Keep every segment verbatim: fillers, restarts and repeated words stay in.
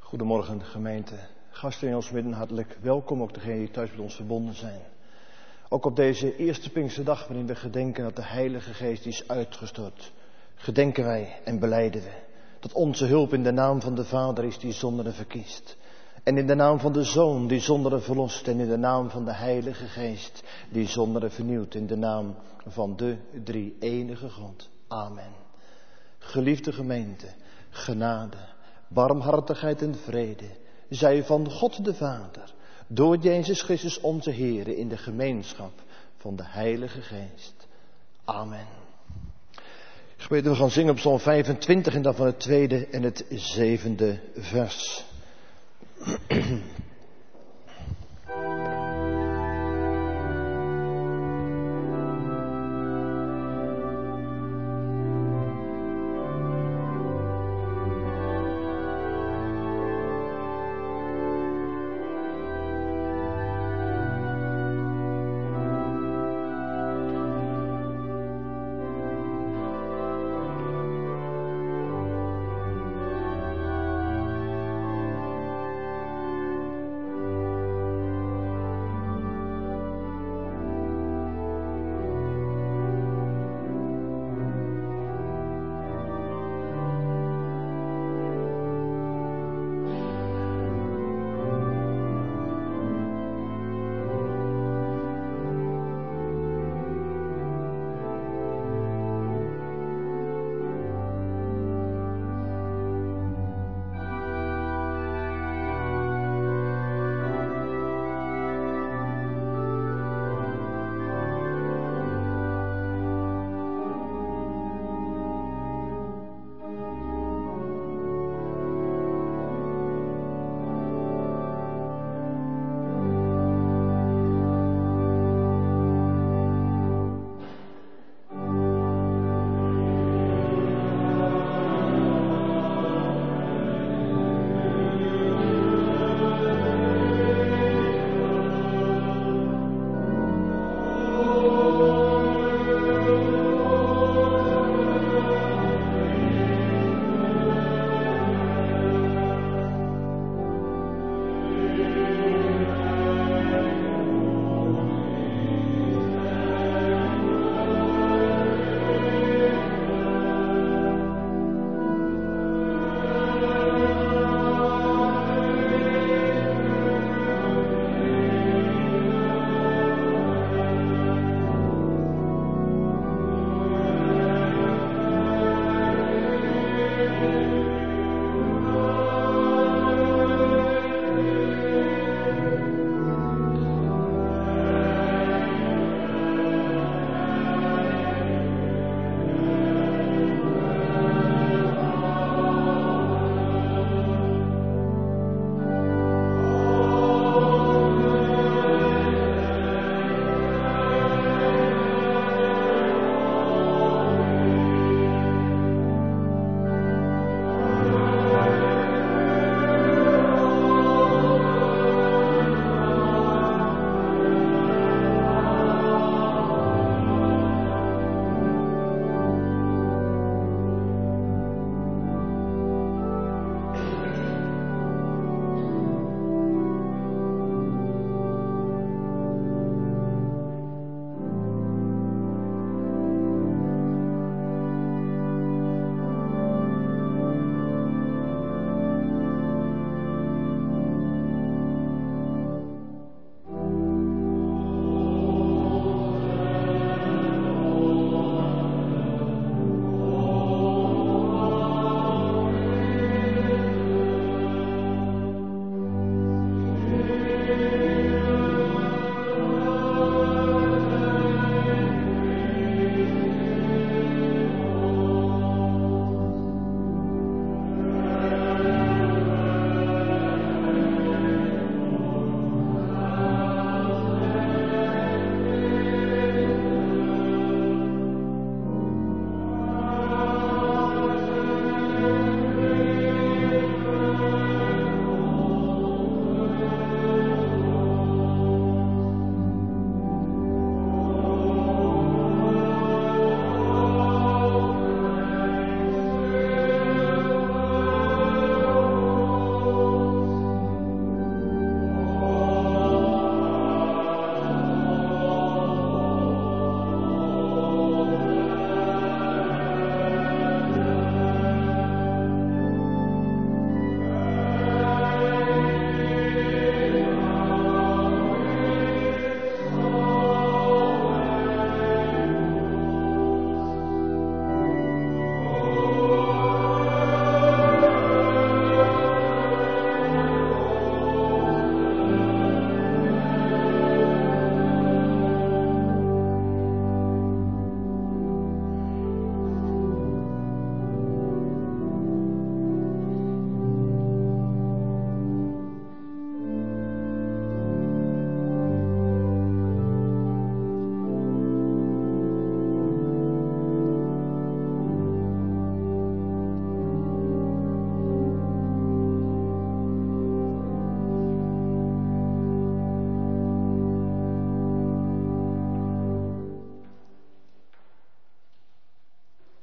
Goedemorgen gemeente, gasten in ons midden hartelijk welkom, ook degenen die thuis met ons verbonden zijn. Ook op deze eerste Pinksterdag waarin we gedenken dat de Heilige Geest is uitgestort, gedenken wij en belijden we dat onze hulp in de naam van de Vader is die zonderen verkiest. En in de naam van de Zoon die zonderen verlost en in de naam van de Heilige Geest die zonderen vernieuwt, in de naam van de drie enige God. Amen. Geliefde gemeente, genade, barmhartigheid en vrede zij van God de Vader, door Jezus Christus onze Heer, in de gemeenschap van de Heilige Geest. Amen. Gemeente, we gaan zingen op Psalm vijfentwintig en dan van het tweede en het zevende vers.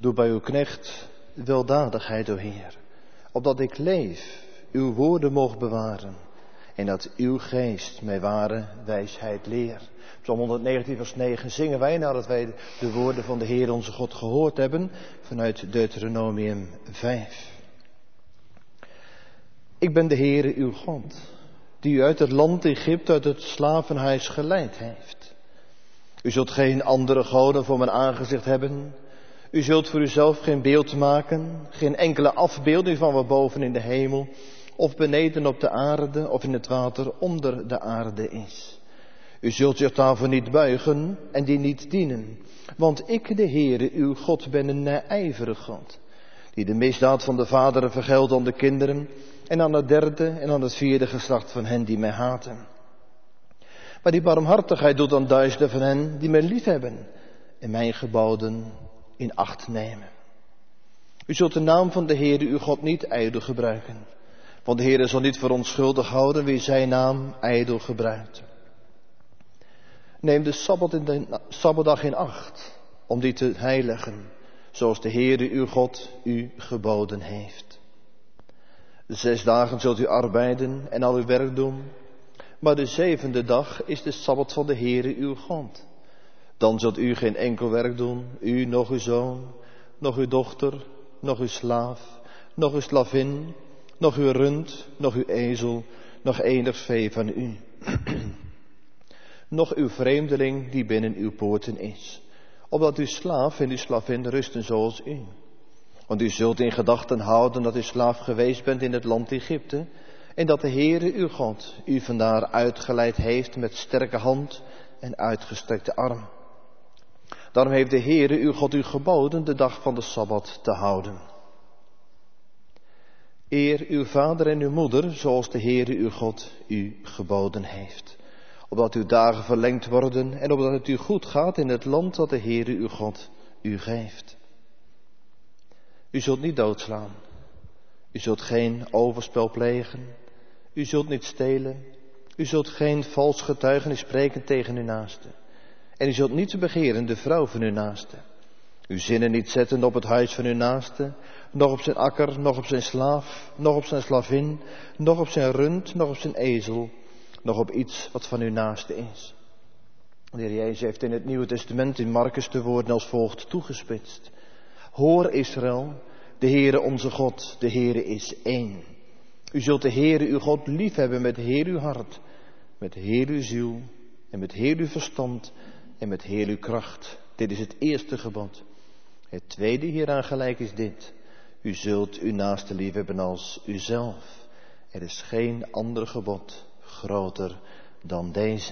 Doe bij uw knecht weldadigheid, o Heer, opdat ik leef, uw woorden mogen bewaren en dat uw geest mij ware wijsheid leer. Psalm honderdnegentien vers negen zingen wij nadat wij de woorden van de Heer onze God gehoord hebben vanuit Deuteronomium vijf. Ik ben de Heere uw God, die u uit het land Egypte, uit het slavenhuis geleid heeft. U zult geen andere goden voor mijn aangezicht hebben. U zult voor uzelf geen beeld maken, geen enkele afbeelding van wat boven in de hemel, of beneden op de aarde, of in het water onder de aarde is. U zult zich daarvoor niet buigen en die niet dienen. Want ik, de Heere, uw God, ben een naijverig God, die de misdaad van de vaderen vergeldt aan de kinderen, en aan het derde en aan het vierde geslacht van hen die mij haten. Maar die barmhartigheid doet aan duizenden van hen die mij liefhebben en mijn geboden in acht nemen. U zult de naam van de Heere uw God niet ijdel gebruiken, want de Heere zal niet voor onschuldig houden wie zijn naam ijdel gebruikt. Neem de Sabbat in de Sabbatdag in acht, om die te heiligen, zoals de Heere uw God u geboden heeft. Zes dagen zult u arbeiden en al uw werk doen, maar de zevende dag is de Sabbat van de Heere uw God. Dan zult u geen enkel werk doen, u, nog uw zoon, nog uw dochter, nog uw slaaf, nog uw slavin, nog uw rund, nog uw ezel, nog enig vee van u. Nog uw vreemdeling die binnen uw poorten is, opdat uw slaaf en uw slavin rusten zoals u. Want u zult in gedachten houden dat u slaaf geweest bent in het land Egypte, en dat de Heere uw God u vandaar uitgeleid heeft met sterke hand en uitgestrekte arm. Daarom heeft de Heere uw God u geboden de dag van de Sabbat te houden. Eer uw vader en uw moeder, zoals de Heere uw God u geboden heeft, opdat uw dagen verlengd worden en opdat het u goed gaat in het land dat de Heere uw God u geeft. U zult niet doodslaan, u zult geen overspel plegen, u zult niet stelen, u zult geen vals getuigenis spreken tegen uw naaste. En u zult niet begeren de vrouw van uw naaste. Uw zinnen niet zetten op het huis van uw naaste, noch op zijn akker, noch op zijn slaaf, noch op zijn slavin, noch op zijn rund, noch op zijn ezel, noch op iets wat van uw naaste is. De Heer Jezus heeft in het Nieuwe Testament in Marcus de woorden als volgt toegespitst. Hoor Israël, de Heere onze God, de Heere is één. U zult de Heere uw God liefhebben met heel uw hart, met heel uw ziel en met heel uw verstand en met heel uw kracht. Dit is het eerste gebod. Het tweede hieraan gelijk is dit. U zult uw naaste liefhebben als uzelf. Er is geen ander gebod groter dan deze.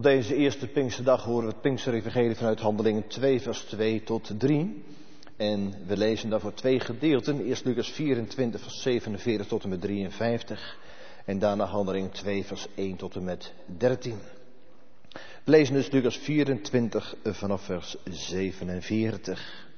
deze eerste Pinksterdag horen we het Pinksterevangelie vanuit Handelingen twee, vers twee tot drie. En we lezen daarvoor twee gedeelten. Eerst Lucas vierentwintig, vers zevenenveertig tot en met drieënvijftig. En daarna Handelingen twee, vers één tot en met dertien. We lezen dus Lucas vierentwintig vanaf vers zevenenveertig.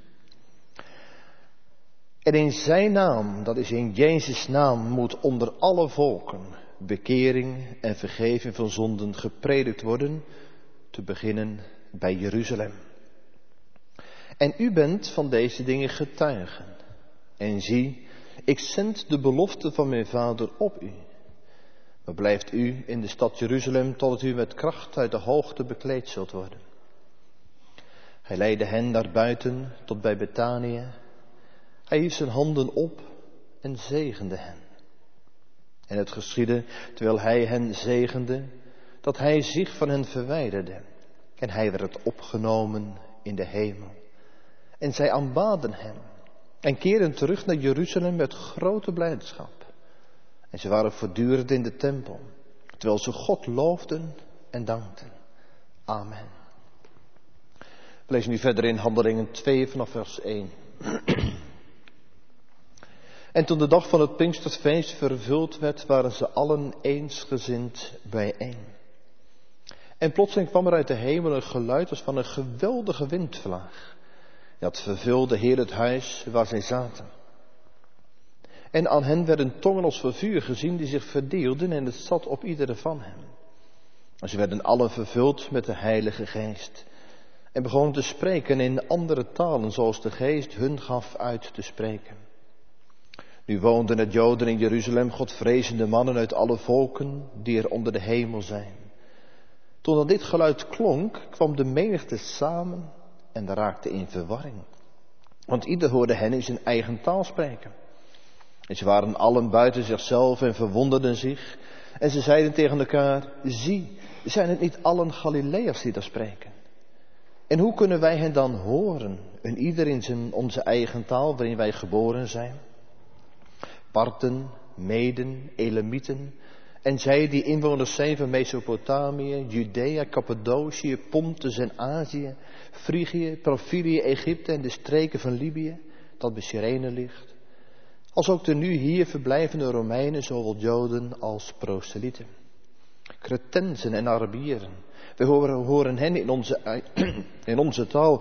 En in zijn naam, dat is in Jezus' naam, moet onder alle volken bekering en vergeving van zonden gepredikt worden, te beginnen bij Jeruzalem. En u bent van deze dingen getuigen. En zie, ik zend de belofte van mijn Vader op u. Maar blijft u in de stad Jeruzalem totdat u met kracht uit de hoogte bekleed zult worden. Hij leidde hen naar buiten tot bij Betanië. Hij hief zijn handen op en zegende hen. En het geschiedde, terwijl hij hen zegende, dat hij zich van hen verwijderde. En hij werd opgenomen in de hemel. En zij aanbaden hem en keerden terug naar Jeruzalem met grote blijdschap. En ze waren voortdurend in de tempel, terwijl ze God loofden en dankten. Amen. We lezen nu verder in Handelingen twee vanaf vers één. En toen de dag van het Pinksterfeest vervuld werd, waren ze allen eensgezind bijeen. En plotseling kwam er uit de hemel een geluid als van een geweldige windvlaag. Dat vervulde heel het huis waar zij zaten. En aan hen werden tongen als van vuur gezien die zich verdeelden en het zat op iedere van hen. En ze werden allen vervuld met de Heilige Geest. En begonnen te spreken in andere talen zoals de Geest hun gaf uit te spreken. Nu woonden het Joden in Jeruzalem, Godvrezende mannen uit alle volken die er onder de hemel zijn. Toen dan dit geluid klonk, kwam de menigte samen en raakte in verwarring. Want ieder hoorde hen in zijn eigen taal spreken. En ze waren allen buiten zichzelf en verwonderden zich. En ze zeiden tegen elkaar, zie, zijn het niet allen Galileërs die daar spreken? En hoe kunnen wij hen dan horen, en ieder in zijn, onze eigen taal waarin wij geboren zijn? Parten, Meden, Elamieten en zij die inwoners zijn van Mesopotamië, Judea, Cappadocië, Pontus en Azië, Frigië, Pamphylië, Egypte en de streken van Libië, dat bij Cyrene ligt. Als ook de nu hier verblijvende Romeinen, zowel Joden als proselyten. Cretensen en Arabieren, wij horen, horen hen in onze, in onze taal...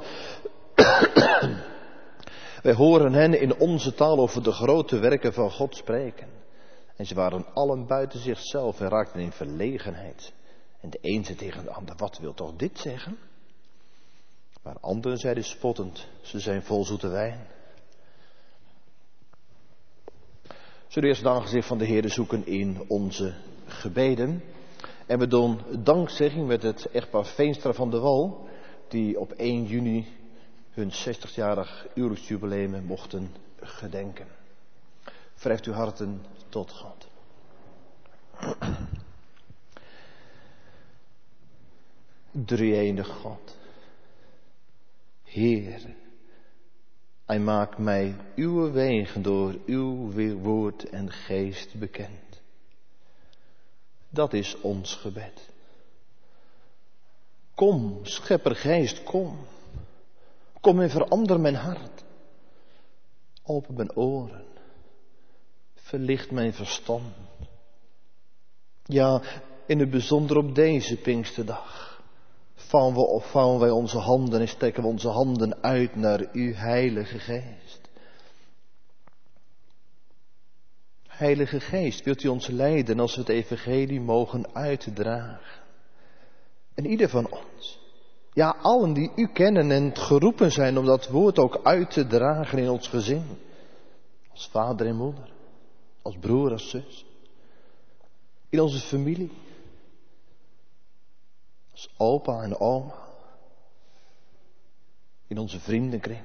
Wij horen hen in onze taal over de grote werken van God spreken. En ze waren allen buiten zichzelf en raakten in verlegenheid. En de een zei tegen de ander, wat wil toch dit zeggen? Maar anderen zeiden spottend, ze zijn vol zoete wijn. Zullen we eerst het aangezicht van de Heer zoeken in onze gebeden. En we doen dankzegging met het echtpaar Veenstra van de Wal, die op één juni hun zestigjarig huwelijksjubileum mochten gedenken. Verheft uw harten tot God. Drie-enige God. Heer, Hij maakt mij uw wegen door uw woord en geest bekend. Dat is ons gebed. Kom, Schepper Geest, kom. Kom en verander mijn hart. Open mijn oren. Verlicht mijn verstand. Ja, in het bijzonder op deze Pinksterdag vouwen, we, vouwen wij onze handen en strekken we onze handen uit naar uw Heilige Geest. Heilige Geest, wilt u ons leiden als we het evangelie mogen uitdragen? En ieder van ons. Ja, allen die u kennen en geroepen zijn om dat woord ook uit te dragen in ons gezin. Als vader en moeder. Als broer, als zus. In onze familie. Als opa en oma. In onze vriendenkring.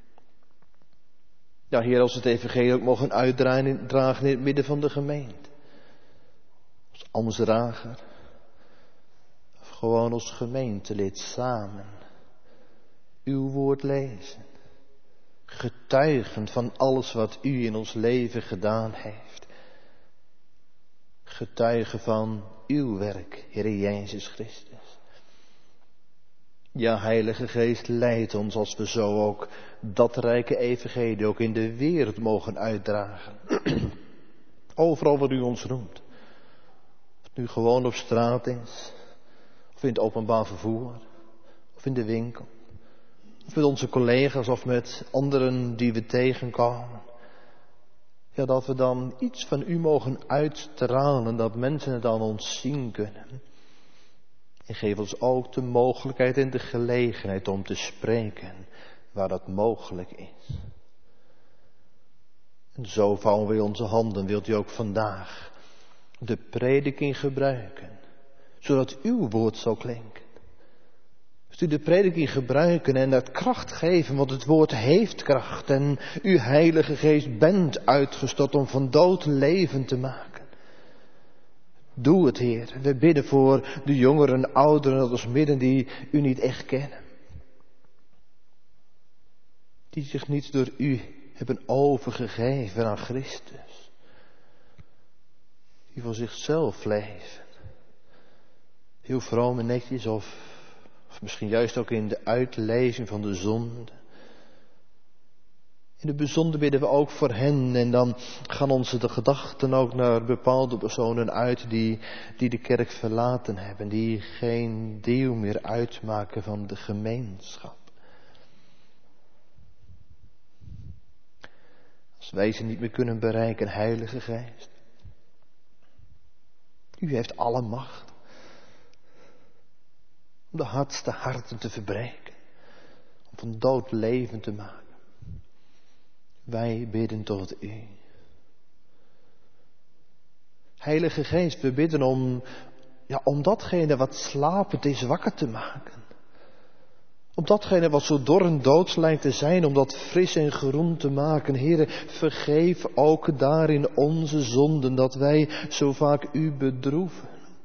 Ja, Heer, als we het evangelie ook mogen uitdragen in het midden van de gemeente. Als ambtsdrager. Gewoon als gemeentelid samen uw woord lezen. Getuigen van alles wat u in ons leven gedaan heeft. Getuigen van uw werk, Heer Jezus Christus. Ja, Heilige Geest, leid ons als we zo ook dat rijke evangelie ook in de wereld mogen uitdragen. Overal waar u ons roemt. Of het nu gewoon op straat is, of in het openbaar vervoer, of in de winkel. Of met onze collega's of met anderen die we tegenkomen. Ja, dat we dan iets van u mogen uitstralen, dat mensen het aan ons zien kunnen. En geef ons ook de mogelijkheid en de gelegenheid om te spreken waar dat mogelijk is. En zo vouwen we onze handen, wilt u ook vandaag de prediking gebruiken, zodat uw woord zal klinken. Wilt u de prediking gebruiken en dat kracht geven, want het woord heeft kracht. En uw Heilige Geest bent uitgestort om van dood leven te maken. Doe het, Heer. We bidden voor de jongeren en ouderen uit ons midden die u niet echt kennen. Die zich niet door u hebben overgegeven aan Christus. Die voor zichzelf leven. Heel vroom en netjes of, of misschien juist ook in de uitleving van de zonde. In het bijzonder bidden we ook voor hen en dan gaan onze de gedachten ook naar bepaalde personen uit die, die de kerk verlaten hebben. Die geen deel meer uitmaken van de gemeenschap. Als wij ze niet meer kunnen bereiken, Heilige Geest. U heeft alle macht. Om de hardste harten te verbreken. Om van dood leven te maken. Wij bidden tot u. Heilige Geest, we bidden om, ja, om datgene wat slapend is wakker te maken. Om datgene wat zo dor en doods lijkt te zijn, om dat fris en groen te maken. Heere, vergeef ook daarin onze zonden, dat wij zo vaak u bedroeven.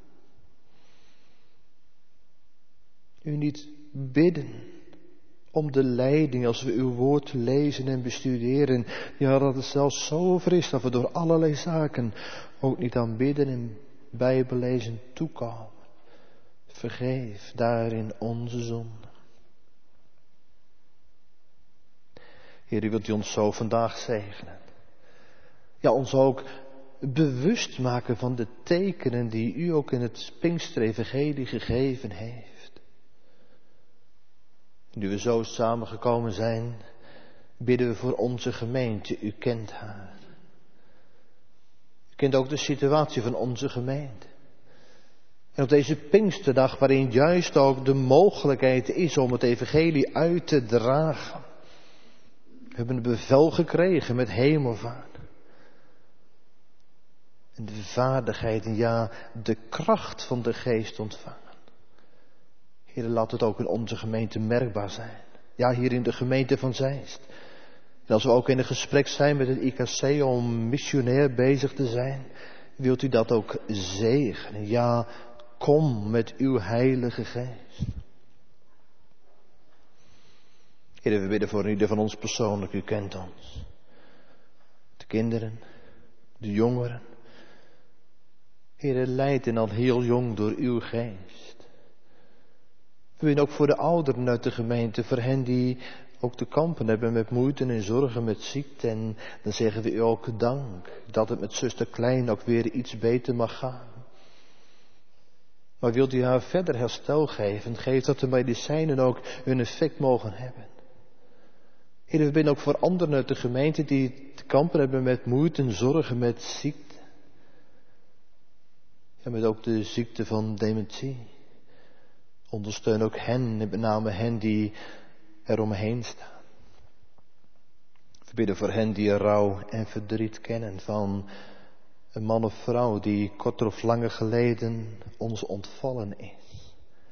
U niet bidden om de leiding als we uw woord lezen en bestuderen. Ja, dat het zelfs zo fris dat we door allerlei zaken ook niet aan bidden en bijbellezen toekomen. Vergeef daarin onze zonden. Heer, u wilt u ons zo vandaag zegenen. Ja, ons ook bewust maken van de tekenen die u ook in het Pinksterevangelie gegeven heeft. Nu we zo samengekomen zijn, bidden we voor onze gemeente. U kent haar. U kent ook de situatie van onze gemeente. En op deze Pinksterdag, waarin juist ook de mogelijkheid is om het evangelie uit te dragen. We hebben een bevel gekregen met hemelvaart. En de vaardigheid en ja, de kracht van de geest ontvangen. Heer, laat het ook in onze gemeente merkbaar zijn. Ja, hier in de gemeente van Zeist. En als we ook in een gesprek zijn met het I K C om missionair bezig te zijn, wilt u dat ook zegenen. Ja, kom met uw Heilige Geest. Heer, we bidden voor ieder van ons persoonlijk, u kent ons. De kinderen, de jongeren. Heer, leid en al heel jong door uw geest. We bidden ook voor de ouderen uit de gemeente, voor hen die ook te kampen hebben met moeite en zorgen met ziekte. En dan zeggen we u ook dank dat het met zuster Klein ook weer iets beter mag gaan. Maar wilt u haar verder herstel geven? Geef dat de medicijnen ook hun effect mogen hebben. Heer, we bidden ook voor anderen uit de gemeente die te kampen hebben met moeite en zorgen met ziekte. En met ook de ziekte van dementie. Ondersteun ook hen, en met name hen die er omheen staan. We bidden voor hen die rouw en verdriet kennen van een man of vrouw die korter of langer geleden ons ontvallen is.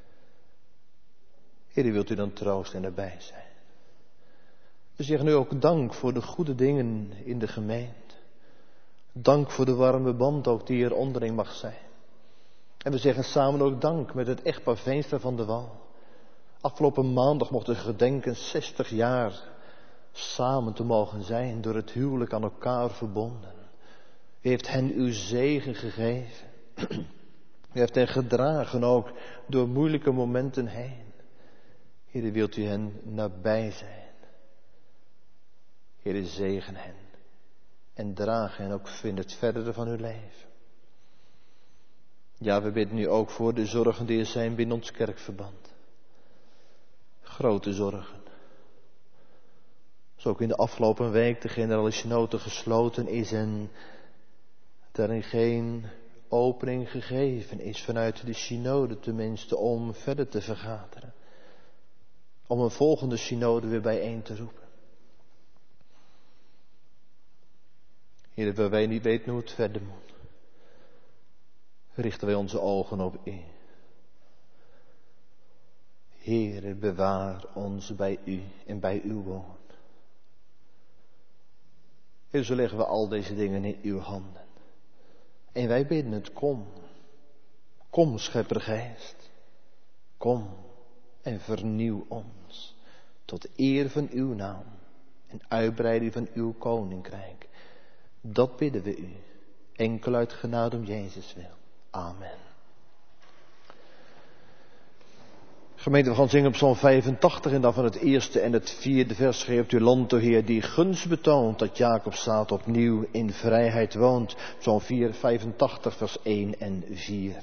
Heer, wilt u dan troost en erbij zijn. We zeggen nu ook dank voor de goede dingen in de gemeente. Dank voor de warme band ook die er onderling mag zijn. En we zeggen samen ook dank met het echtpaar Veenstra van de Wal. Afgelopen maandag mochten we gedenken zestig jaar samen te mogen zijn, door het huwelijk aan elkaar verbonden. U heeft hen uw zegen gegeven. U heeft hen gedragen ook door moeilijke momenten heen. Heere, wilt u hen nabij zijn. Heere, zegen hen. En draag hen ook in het verdere van uw leven. Ja, we bidden nu ook voor de zorgen die er zijn binnen ons kerkverband. Grote zorgen. Zo ook in de afgelopen week de generale synode gesloten is en daarin geen opening gegeven is vanuit de synode tenminste om verder te vergaderen. Om een volgende synode weer bijeen te roepen. Heer, waar wij niet weten hoe het verder moet, richten wij onze ogen op u. Heere, bewaar ons bij u en bij uw woord. Heer, zo leggen we al deze dingen in uw handen. En wij bidden het, kom. Kom, scheppergeest. Kom en vernieuw ons. Tot eer van uw naam en uitbreiding van uw koninkrijk. Dat bidden we u. Enkel uit genade om Jezus wil. Amen. Gemeente, we gaan zingen op Psalm vijfentachtig en dan van het eerste en het vierde vers. Geeft uw land, o Heer, die gunst betoont dat Jacobstaat opnieuw in vrijheid woont. Psalm vijfentachtig vers één en vier.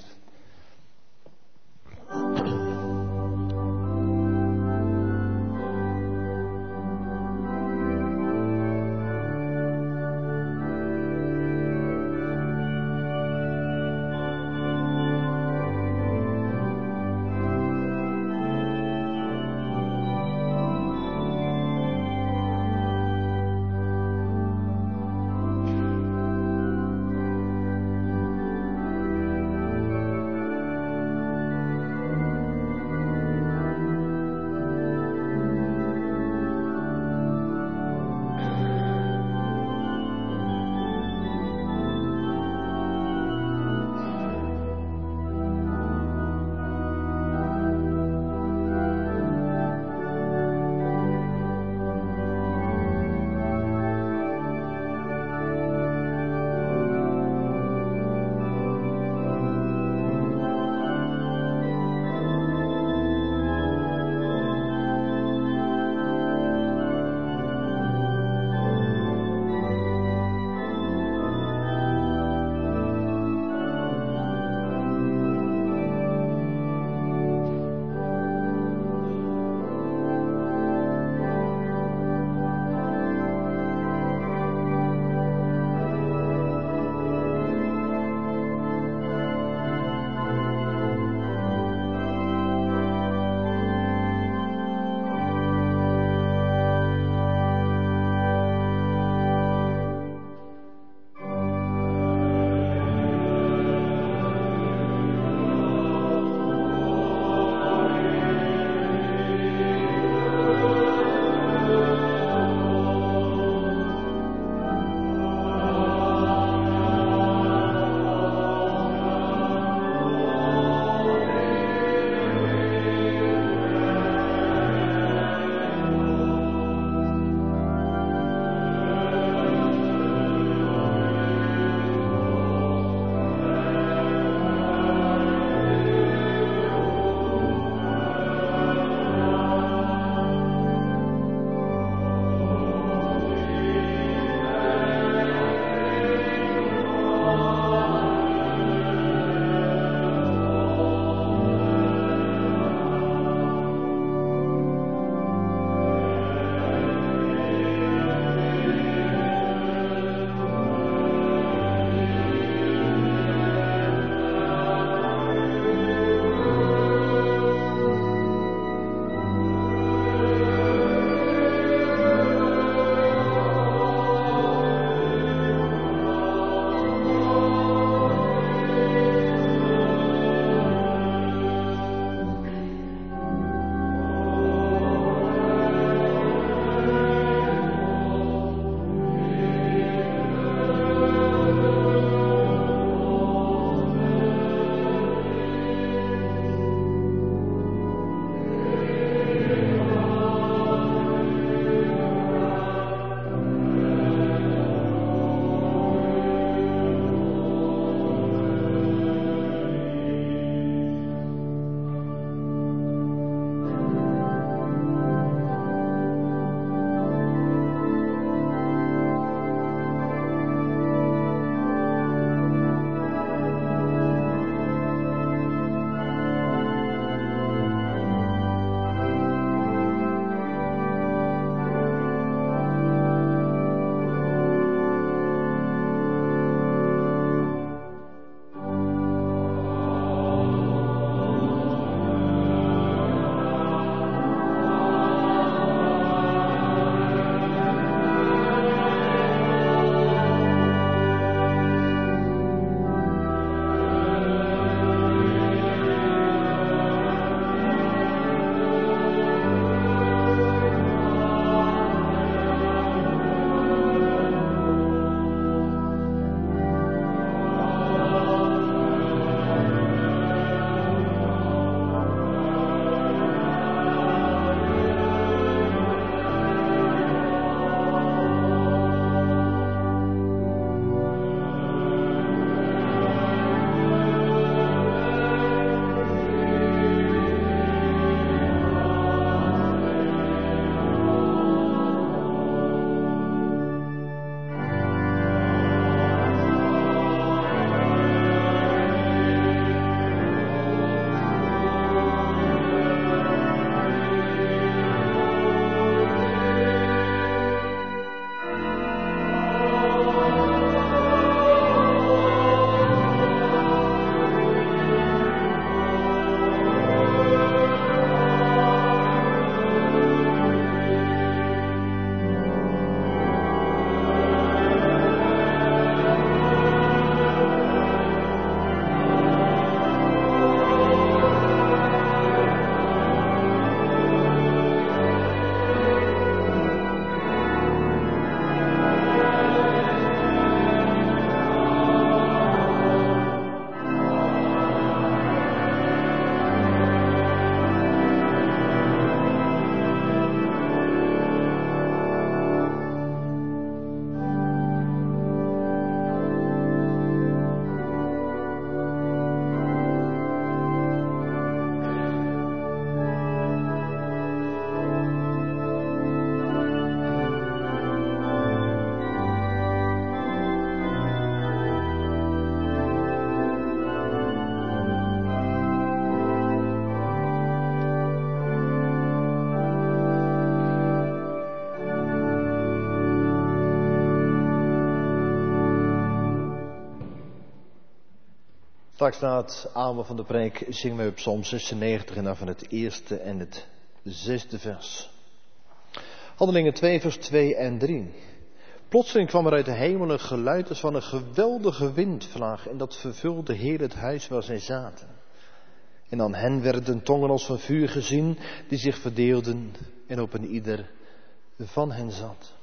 Straks na het aanbod van de preek zingen we op Psalm zesennegentig en dan van het eerste en het zesde vers. Handelingen twee vers twee en drie. Plotseling kwam er uit de hemel een geluid als van een geweldige windvlaag en dat vervulde heel het huis waar zij zaten. En aan hen werden tongen als van vuur gezien die zich verdeelden en op een ieder van hen zat.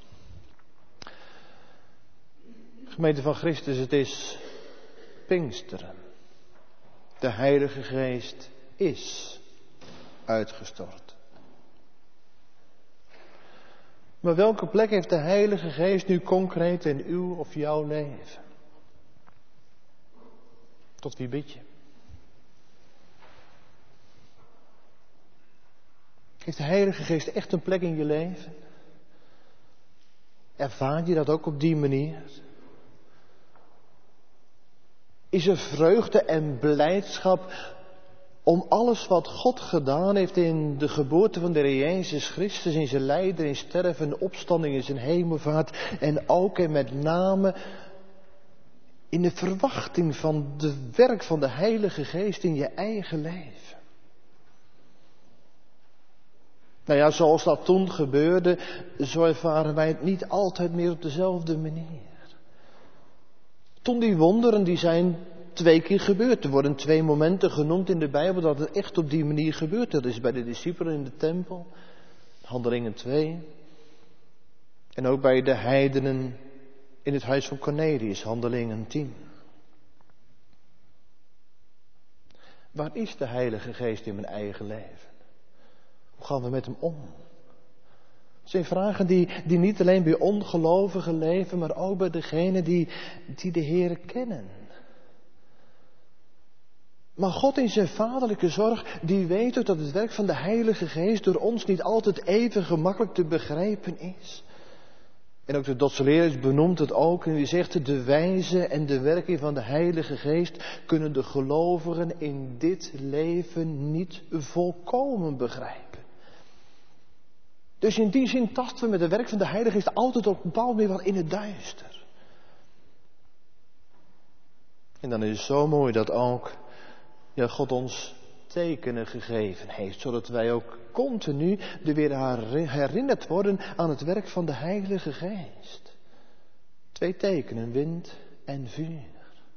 Gemeente van Christus, het is Pinksteren. De Heilige Geest is uitgestort. Maar welke plek heeft de Heilige Geest nu concreet in uw of jouw leven? Tot wie bid je? Heeft de Heilige Geest echt een plek in je leven? Ervaar je dat ook op die manier? Is er vreugde en blijdschap om alles wat God gedaan heeft in de geboorte van de Heer Jezus Christus, in zijn lijden, in sterven en opstanding, in zijn hemelvaart en ook en met name in de verwachting van het werk van de Heilige Geest in je eigen leven? Nou ja, zoals dat toen gebeurde, zo ervaren wij het niet altijd meer op dezelfde manier. Toen die wonderen, die zijn twee keer gebeurd. Er worden twee momenten genoemd in de Bijbel dat het echt op die manier gebeurt. Dat is bij de discipelen in de tempel, Handelingen twee. En ook bij de heidenen in het huis van Cornelius, Handelingen tien. Waar is de Heilige Geest in mijn eigen leven? Hoe gaan we met hem om? Het zijn vragen die, die niet alleen bij ongelovigen leven, maar ook bij degenen die, die de Heere kennen. Maar God in zijn vaderlijke zorg, die weet ook dat het werk van de Heilige Geest door ons niet altijd even gemakkelijk te begrijpen is. En ook de Dotseleerder benoemt het ook en die zegt, de wijze en de werking van de Heilige Geest kunnen de gelovigen in dit leven niet volkomen begrijpen. Dus in die zin tasten we met het werk van de Heilige Geest altijd op een bepaalde manier wat in het duister. En dan is het zo mooi dat ook ja, God ons tekenen gegeven heeft, zodat wij ook continu er weer herinnerd worden aan het werk van de Heilige Geest. Twee tekenen, wind en vuur.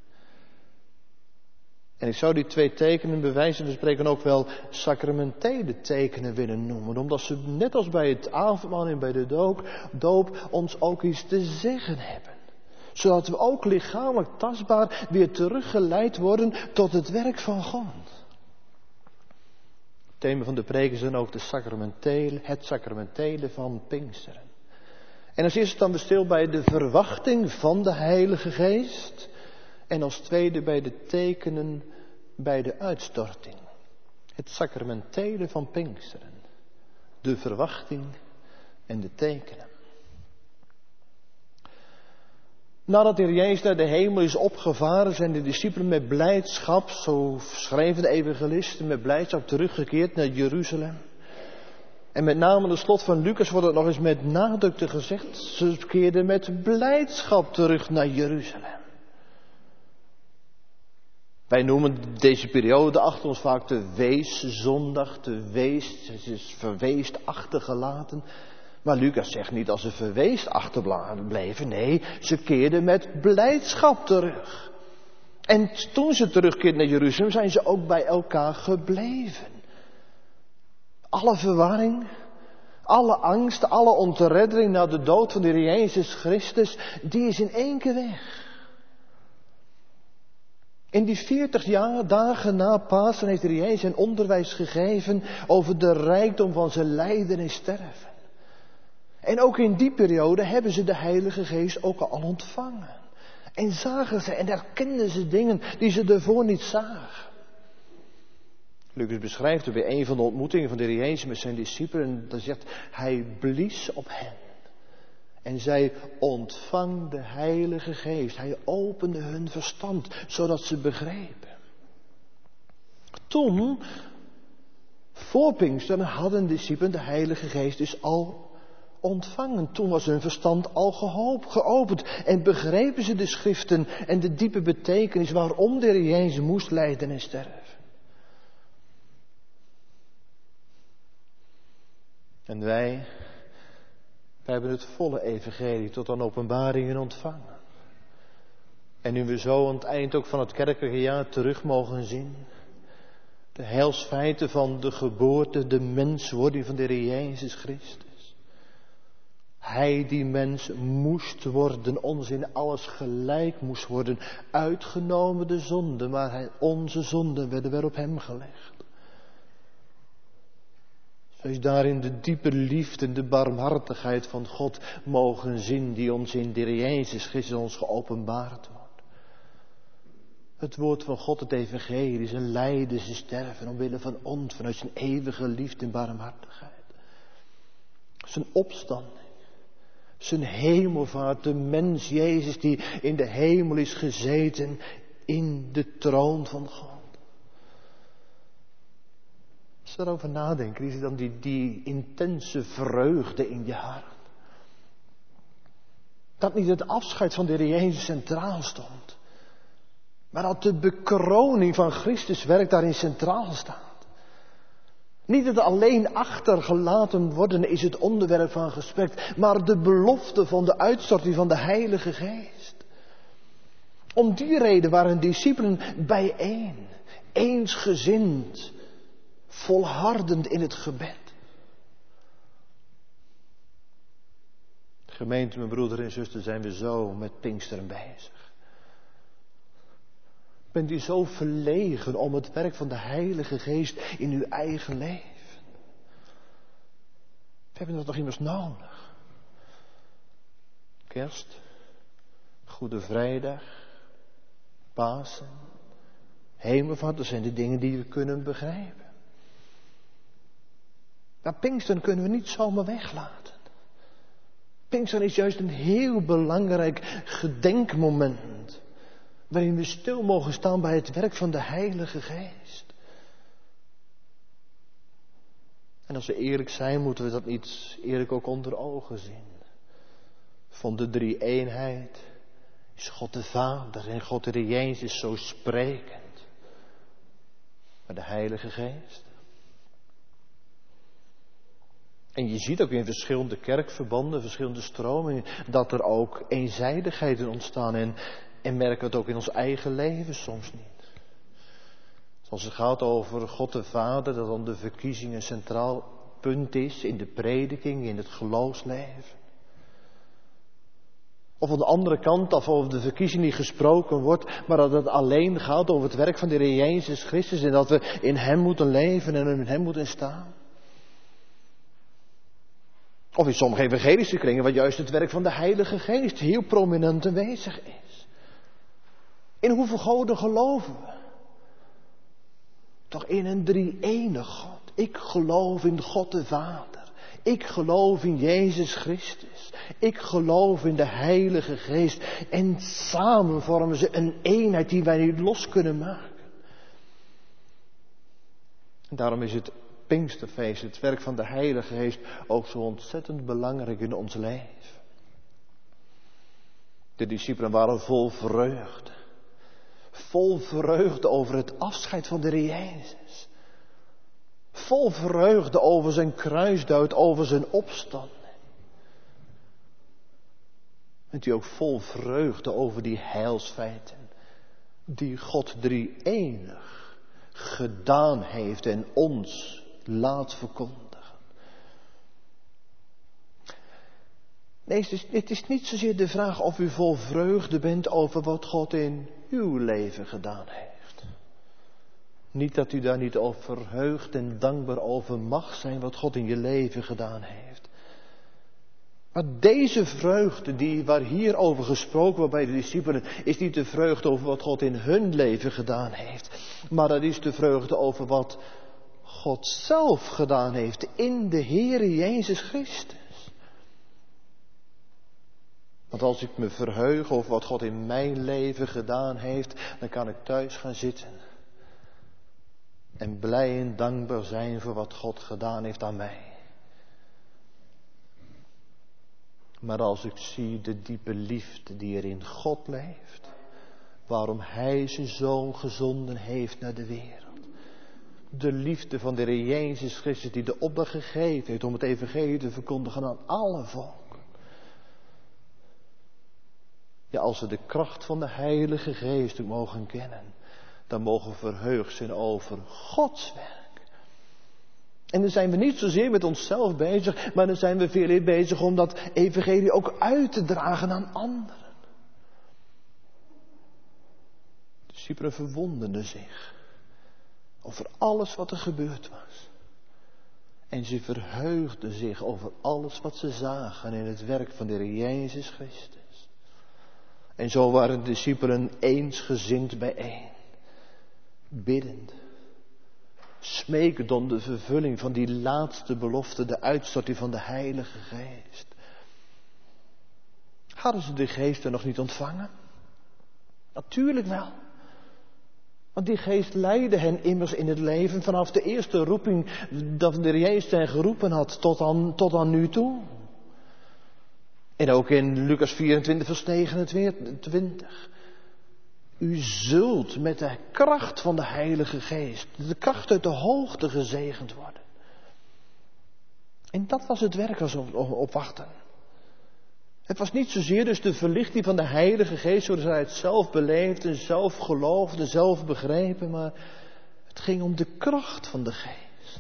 En ik zou die twee tekenen bij wijze van spreken ook wel sacramentele tekenen willen noemen. Omdat ze net als bij het avondmaal en bij de doop, doop ons ook iets te zeggen hebben. Zodat we ook lichamelijk tastbaar weer teruggeleid worden tot het werk van God. Het thema van de preek is dan ook de sacramentele, het sacramentele van Pinksteren. En als eerste dan we stil bij de verwachting van de Heilige Geest. En als tweede bij de tekenen bij de uitstorting. Het sacramentele van Pinksteren. De verwachting en de tekenen. Nadat de Heer Jezus naar de hemel is opgevaren, zijn de discipelen met blijdschap, zo schrijven de evangelisten, met blijdschap teruggekeerd naar Jeruzalem. En met name in het slot van Lucas wordt het nog eens met nadruk te gezegd, ze keerden met blijdschap terug naar Jeruzalem. Wij noemen deze periode achter ons vaak de weeszondag, de wees, het is verweest achtergelaten. Maar Lucas zegt niet als ze verweest achterbleven, nee, ze keerden met blijdschap terug. En toen ze terugkeerden naar Jeruzalem zijn ze ook bij elkaar gebleven. Alle verwarring, alle angst, alle ontreddering na de dood van de Heer Jezus Christus, die is in één keer weg. In die veertig jaar, dagen na Pasen heeft de Heer Jezus een onderwijs gegeven over de rijkdom van zijn lijden en sterven. En ook in die periode hebben ze de Heilige Geest ook al ontvangen. En zagen ze en herkenden ze dingen die ze ervoor niet zagen. Lucas beschrijft er bij een van de ontmoetingen van de Heer Jezus met zijn discipelen. En dan zegt hij blies op hen. En zij ontvang de Heilige Geest. Hij opende hun verstand, zodat ze begrepen. Toen, voor Pinksteren, hadden de discipelen de Heilige Geest dus al ontvangen. Toen was hun verstand al gehoop, geopend en begrepen ze de schriften en de diepe betekenis waarom de Heer Jezus moest lijden en sterven. En wij, wij hebben het volle evangelie tot aan openbaringen ontvangen. En nu we zo aan het eind ook van het kerkelijke jaar terug mogen zien, de heilsfeiten van de geboorte, de menswording van de Heer Jezus Christus. Hij die mens moest worden, ons in alles gelijk moest worden, uitgenomen de zonde, maar hij, onze zonden werden weer op hem gelegd. Zo is daarin de diepe liefde en de barmhartigheid van God mogen zien, die ons in de Heer Jezus Christus ons geopenbaard wordt. Het woord van God, het evangelie, zijn lijden, zijn sterven, omwille van ons, vanuit zijn eeuwige liefde en barmhartigheid. Zijn opstanding, zijn hemelvaart, de mens Jezus die in de hemel is gezeten, in de troon van God. Als je daarover nadenkt, is het dan die, die intense vreugde in je hart. Dat niet het afscheid van de Heer Jezus centraal stond. Maar dat de bekroning van Christus werk daarin centraal staat. Niet het alleen achtergelaten worden is het onderwerp van gesprek, maar de belofte van de uitstorting van de Heilige Geest. Om die reden waren de discipelen bijeen, eensgezind, volhardend in het gebed. Gemeente, mijn broeder en zuster, zijn we zo met Pinksteren bezig. Bent u zo verlegen om het werk van de Heilige Geest in uw eigen leven? We hebben dat toch immers nodig? Kerst, Goede Vrijdag, Pasen, Hemelvaart, dat zijn de dingen die we kunnen begrijpen. Maar Pinksteren kunnen we niet zomaar weglaten. Pinksteren is juist een heel belangrijk gedenkmoment, waarin we stil mogen staan bij het werk van de Heilige Geest. En als we eerlijk zijn, moeten we dat niet eerlijk ook onder ogen zien. Van de drie-eenheid is God de Vader en God de Jezus zo sprekend. Maar de Heilige Geest. En je ziet ook in verschillende kerkverbanden, verschillende stromingen, dat er ook eenzijdigheden ontstaan. En, en merken we het ook in ons eigen leven soms niet. Als het gaat over God de Vader, dat dan de verkiezing een centraal punt is in de prediking, in het geloofsleven. Of aan de andere kant, of over de verkiezing die gesproken wordt, maar dat het alleen gaat over het werk van de Heer Jezus Christus en dat we in Hem moeten leven en in Hem moeten staan. Of in sommige evangelische kringen, waar juist het werk van de Heilige Geest heel prominent aanwezig is. In hoeveel goden geloven we? Toch in een drie-enig God. Ik geloof in God de Vader. Ik geloof in Jezus Christus. Ik geloof in de Heilige Geest. En samen vormen ze een eenheid die wij niet los kunnen maken. En daarom is het Pinksterfeest, het werk van de Heilige Geest, ook zo ontzettend belangrijk in ons leven. De discipelen waren vol vreugde. Vol vreugde over het afscheid van de Heer Jezus. Vol vreugde over zijn kruisdood, over zijn opstanding. Bent u ook vol vreugde over die heilsfeiten die God drie-enig gedaan heeft en ons laat verkondigen. Nee, het is, het is niet zozeer de vraag of u vol vreugde bent over wat God in uw leven gedaan heeft. Niet dat u daar niet over verheugd en dankbaar over mag zijn wat God in je leven gedaan heeft. Maar deze vreugde die, waar hier over gesproken wordt bij de discipelen, is niet de vreugde over wat God in hun leven gedaan heeft. Maar dat is de vreugde over wat God zelf gedaan heeft in de Heere Jezus Christus. Want als ik me verheug over wat God in mijn leven gedaan heeft, dan kan ik thuis gaan zitten. En blij en dankbaar zijn voor wat God gedaan heeft aan mij. Maar als ik zie de diepe liefde die er in God leeft, waarom Hij zijn Zoon gezonden heeft naar de wereld. De liefde van de Heer Jezus Christus die de opdracht gegeven heeft om het evangelie te verkondigen aan alle volken. Ja, als we de kracht van de Heilige Geest ook mogen kennen, dan mogen we verheugd zijn over Gods werk. En dan zijn we niet zozeer met onszelf bezig, maar dan zijn we veel meer bezig om dat evangelie ook uit te dragen aan anderen. De discipelen verwonderden zich over alles wat er gebeurd was. En ze verheugden zich over alles wat ze zagen in het werk van de Heer Jezus Christus. En zo waren de discipelen eensgezind bijeen, biddend, smekend om de vervulling van die laatste belofte, de uitstorting van de Heilige Geest. Hadden ze de Geest er nog niet ontvangen? Natuurlijk wel. Want die Geest leidde hen immers in het leven vanaf de eerste roeping dat de Heer Jezus hen geroepen had tot aan, tot aan nu toe. En ook in Lucas vierentwintig vers negenentwintig. U zult met de kracht van de Heilige Geest, de kracht uit de hoogte gezegend worden. En dat was het werk waar ze op, op wachten. Het was niet zozeer dus de verlichting van de Heilige Geest, zodat hij het zelf beleefde, zelf geloofde, zelf begrepen, maar het ging om de kracht van de Geest.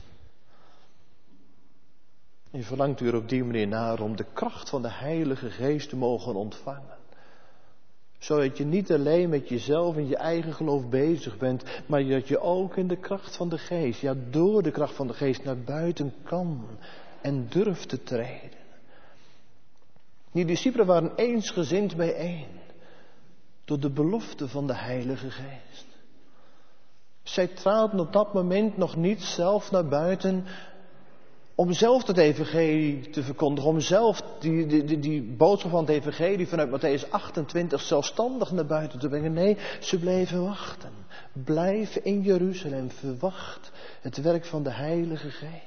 En verlangt u er op die manier naar om de kracht van de Heilige Geest te mogen ontvangen. Zodat je niet alleen met jezelf en je eigen geloof bezig bent, maar dat je ook in de kracht van de Geest, ja door de kracht van de Geest naar buiten kan en durft te treden. Die discipelen waren eensgezind bijeen door de belofte van de Heilige Geest. Zij traden op dat moment nog niet zelf naar buiten om zelf het evangelie te verkondigen, om zelf die, die, die, die boodschap van het evangelie vanuit Matthäus achtentwintig zelfstandig naar buiten te brengen. Nee, ze bleven wachten. Blijf in Jeruzalem, verwacht het werk van de Heilige Geest.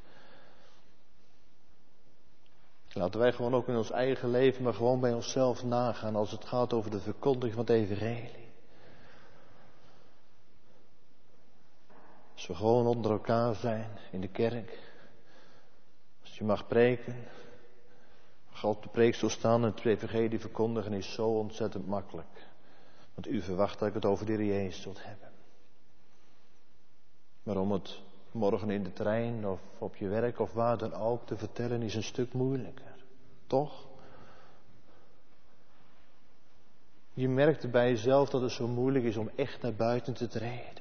Laten wij gewoon ook in ons eigen leven, maar gewoon bij onszelf nagaan als het gaat over de verkondiging van het evangelie. Als we gewoon onder elkaar zijn in de kerk. Als je mag preken. Ga op de preekstoel staan en het evangelie verkondigen is zo ontzettend makkelijk. Want u verwacht dat ik het over de Heer Jezus zult hebben. Maar om het morgen in de trein of op je werk of waar dan ook te vertellen is een stuk moeilijker. Toch? Je merkt bij jezelf dat het zo moeilijk is om echt naar buiten te treden.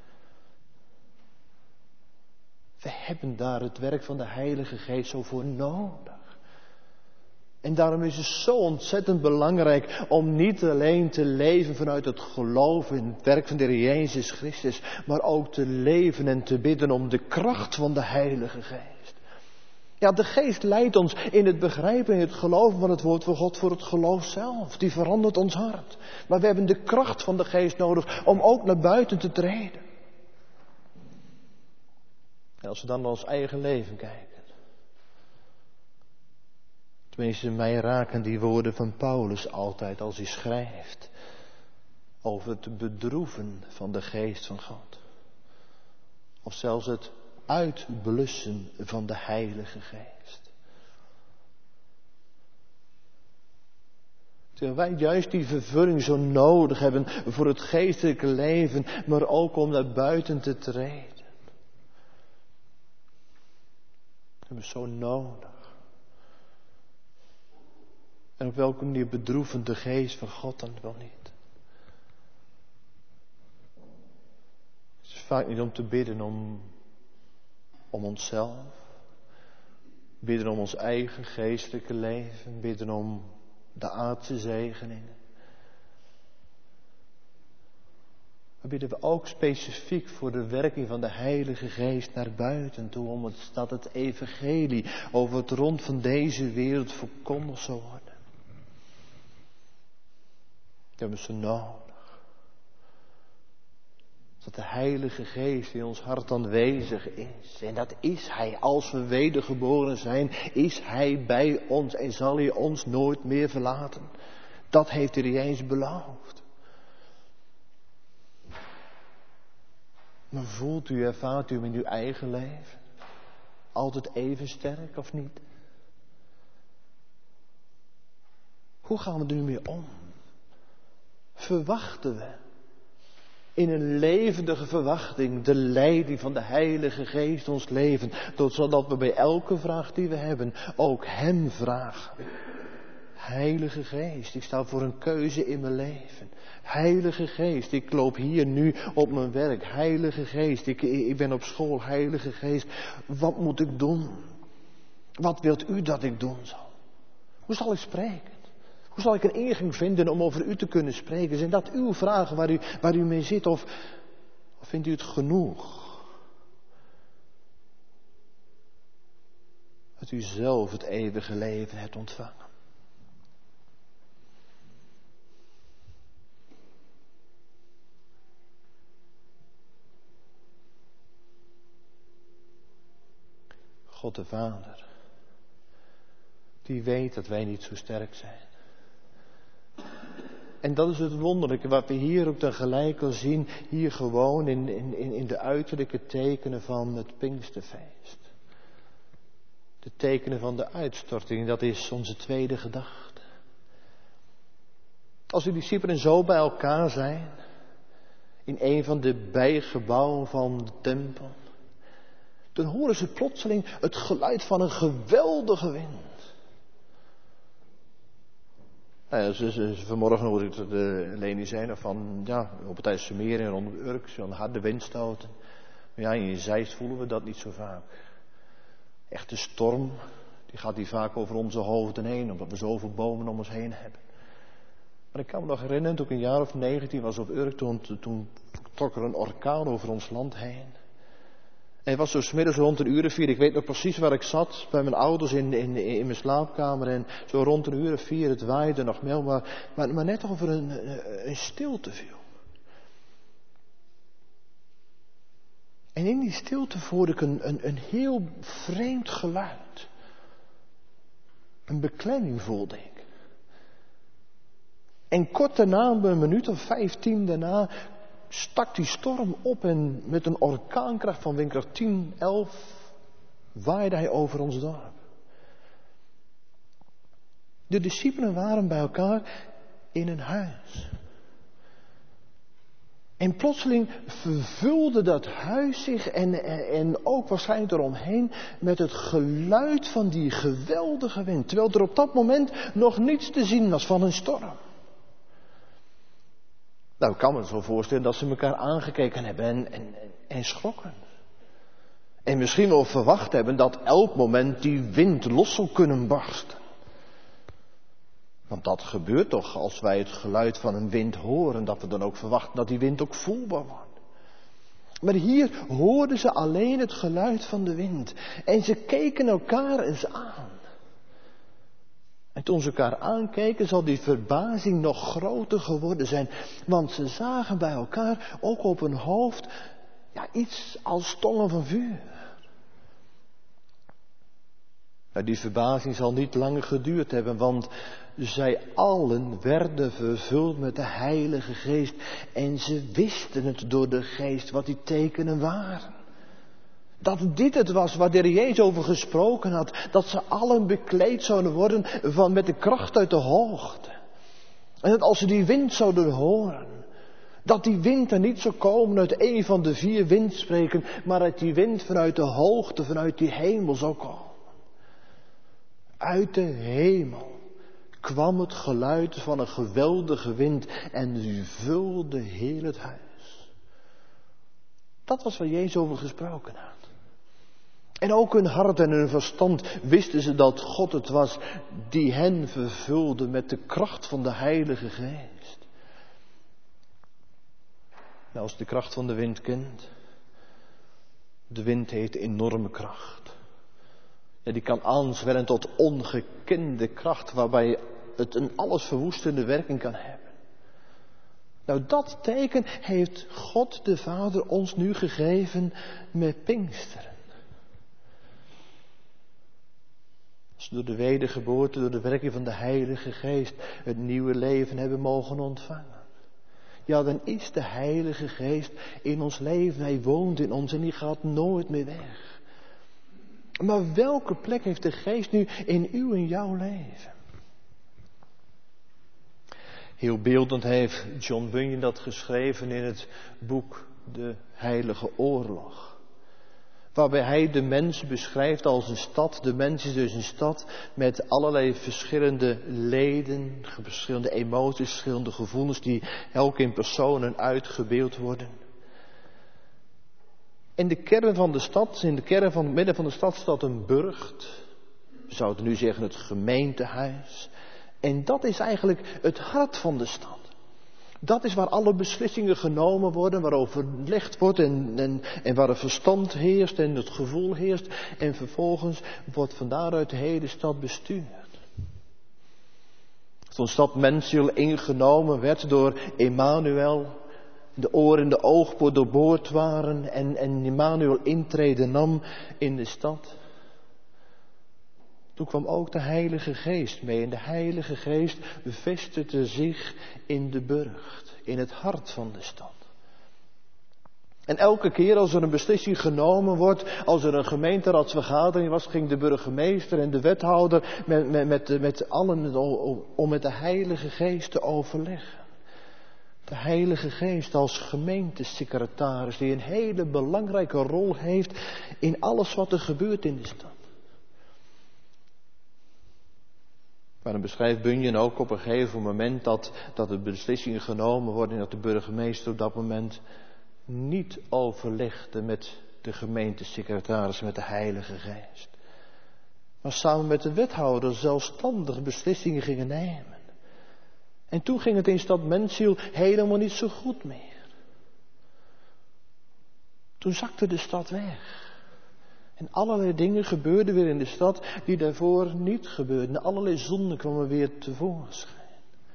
We hebben daar het werk van de Heilige Geest zo voor nodig. En daarom is het zo ontzettend belangrijk om niet alleen te leven vanuit het geloof in het werk van de Heer Jezus Christus, maar ook te leven en te bidden om de kracht van de Heilige Geest. Ja, de Geest leidt ons in het begrijpen en het geloven van het woord van God voor het geloof zelf. Die verandert ons hart. Maar we hebben de kracht van de Geest nodig om ook naar buiten te treden. En als we dan naar ons eigen leven kijken. Tenminste, mij raken die woorden van Paulus altijd als hij schrijft over het bedroeven van de Geest van God. Of zelfs het uitblussen van de Heilige Geest. Terwijl wij juist die vervulling zo nodig hebben voor het geestelijke leven, maar ook om naar buiten te treden. Dat hebben we zo nodig. En op welke manier bedroeven de Geest van God dan wel niet? Het is vaak niet om te bidden om, om onszelf. Bidden om ons eigen geestelijke leven. Bidden om de aardse zegeningen. Maar bidden we ook specifiek voor de werking van de Heilige Geest naar buiten toe. Om het, dat het evangelie over het rond van deze wereld verkondigd zal worden. We hebben ze nodig. dat de Heilige Geest in ons hart aanwezig is. En dat is Hij. Als we wedergeboren zijn, is Hij bij ons en zal Hij ons nooit meer verlaten. Dat heeft de Heer Jezus beloofd. Maar voelt u, ervaart u hem in uw eigen leven? Altijd even sterk of niet? Hoe gaan we er nu mee om? Verwachten we in een levendige verwachting de leiding van de Heilige Geest ons leven, zodat we bij elke vraag die we hebben ook Hem vragen. Heilige Geest, ik sta voor een keuze in mijn leven. Heilige Geest, ik loop hier nu op mijn werk. Heilige Geest, ik, ik ben op school. Heilige Geest, wat moet ik doen? Wat wilt u dat ik doen zal? Hoe zal ik spreken? Hoe zal ik een ingang vinden om over u te kunnen spreken? Zijn dat uw vragen waar u, waar u mee zit? Of, of vindt u het genoeg? Dat u zelf het eeuwige leven hebt ontvangen. God de Vader, die weet dat wij niet zo sterk zijn. En dat is het wonderlijke wat we hier ook tegelijk al zien, hier gewoon in, in, in de uiterlijke tekenen van het Pinksterfeest. De tekenen van de uitstorting, dat is onze tweede gedachte. Als de discipelen zo bij elkaar zijn, in een van de bijgebouwen van de tempel, dan horen ze plotseling het geluid van een geweldige wind. Nou ja, ze, ze, vanmorgen hoorde ik het de Leni zei nog van, ja, op het IJsselmeer en rond Urk, zo'n harde windstoten. Maar ja, in Zeist voelen we dat niet zo vaak. Echte storm, die gaat die vaak over onze hoofden heen, omdat we zoveel bomen om ons heen hebben. Maar ik kan me nog herinneren, toen ik een jaar of negentien was op Urk, toen, toen trok er een orkaan over ons land heen. En het was zo 's middags rond een uur of vier. Ik weet nog precies waar ik zat. Bij mijn ouders in, in, in mijn slaapkamer. En zo rond een uur of vier. Het waaide nog meer. Maar, maar, maar net over een, een stilte viel. En in die stilte voerde ik een, een, een heel vreemd geluid. Een beklemming voelde ik. En kort daarna, een minuut of vijftien daarna, stak die storm op en met een orkaankracht van windkracht tien, elf waaide hij over ons dorp. De discipelen waren bij elkaar in een huis. En plotseling vervulde dat huis zich en, en ook waarschijnlijk eromheen met het geluid van die geweldige wind. Terwijl er op dat moment nog niets te zien was van een storm. Nou, ik kan me zo voorstellen dat ze elkaar aangekeken hebben en, en, en schrokken. En misschien wel verwacht hebben dat elk moment die wind los zou kunnen barsten. Want dat gebeurt toch als wij het geluid van een wind horen, dat we dan ook verwachten dat die wind ook voelbaar wordt. Maar hier hoorden ze alleen het geluid van de wind. En ze keken elkaar eens aan. En toen ze elkaar aankeken, zal die verbazing nog groter geworden zijn. Want ze zagen bij elkaar ook op hun hoofd ja, iets als tongen van vuur. Nou, die verbazing zal niet langer geduurd hebben, want zij allen werden vervuld met de Heilige Geest. En ze wisten het door de Geest wat die tekenen waren. Dat dit het was waar de Heer Jezus over gesproken had. Dat ze allen bekleed zouden worden van, met de kracht uit de hoogte. En dat als ze die wind zouden horen. Dat die wind er niet zou komen uit een van de vier windspreken. Maar dat die wind vanuit de hoogte, vanuit die hemel zou komen. Uit de hemel kwam het geluid van een geweldige wind. En die vulde heel het huis. Dat was waar Jezus over gesproken had. En ook hun hart en hun verstand wisten ze dat God het was die hen vervulde met de kracht van de Heilige Geest. Nou, als je de kracht van de wind kent, de wind heeft enorme kracht. Ja, die kan aanzwellen tot ongekende kracht, waarbij het een alles verwoestende werking kan hebben. Nou, dat teken heeft God de Vader ons nu gegeven met Pinksteren. Als we door de wedergeboorte, door de werking van de Heilige Geest het nieuwe leven hebben mogen ontvangen. Ja, dan is de Heilige Geest in ons leven. Hij woont in ons en die gaat nooit meer weg. Maar welke plek heeft de Geest nu in uw en jouw leven? Heel beeldend heeft John Bunyan dat geschreven in het boek De Heilige Oorlog. Waarbij hij de mens beschrijft als een stad. De mens is dus een stad met allerlei verschillende leden, verschillende emoties, verschillende gevoelens die elk in personen uitgebeeld worden. In de kern van de stad, in de kern van het midden van de stad staat een burcht. We zouden nu zeggen het gemeentehuis. En dat is eigenlijk het hart van de stad. Dat is waar alle beslissingen genomen worden, waar overlegd wordt en, en, en waar het verstand heerst en het gevoel heerst. En vervolgens wordt van daaruit de hele stad bestuurd. Zo'n stad Mensiel ingenomen werd door Emmanuel, de oor en de oogpoort doorboord waren en, en Emmanuel intrede nam in de stad. Toen kwam ook de Heilige Geest mee. En de Heilige Geest vestigde zich in de burcht, in het hart van de stad. En elke keer als er een beslissing genomen wordt, als er een gemeenteraadsvergadering was, ging de burgemeester en de wethouder met, met, met, met allen om met de Heilige Geest te overleggen. De Heilige Geest als gemeentesecretaris die een hele belangrijke rol heeft in alles wat er gebeurt in de stad. Maar dan beschrijft Bunyan ook op een gegeven moment dat, dat er beslissingen genomen worden en dat de burgemeester op dat moment niet overlegde met de gemeentesecretaris, met de Heilige Geest. Maar samen met de wethouder zelfstandig beslissingen gingen nemen. En toen ging het in stad Mensiel helemaal niet zo goed meer. Toen zakte de stad weg. En allerlei dingen gebeurden weer in de stad die daarvoor niet gebeurden. En allerlei zonden kwamen weer tevoorschijn.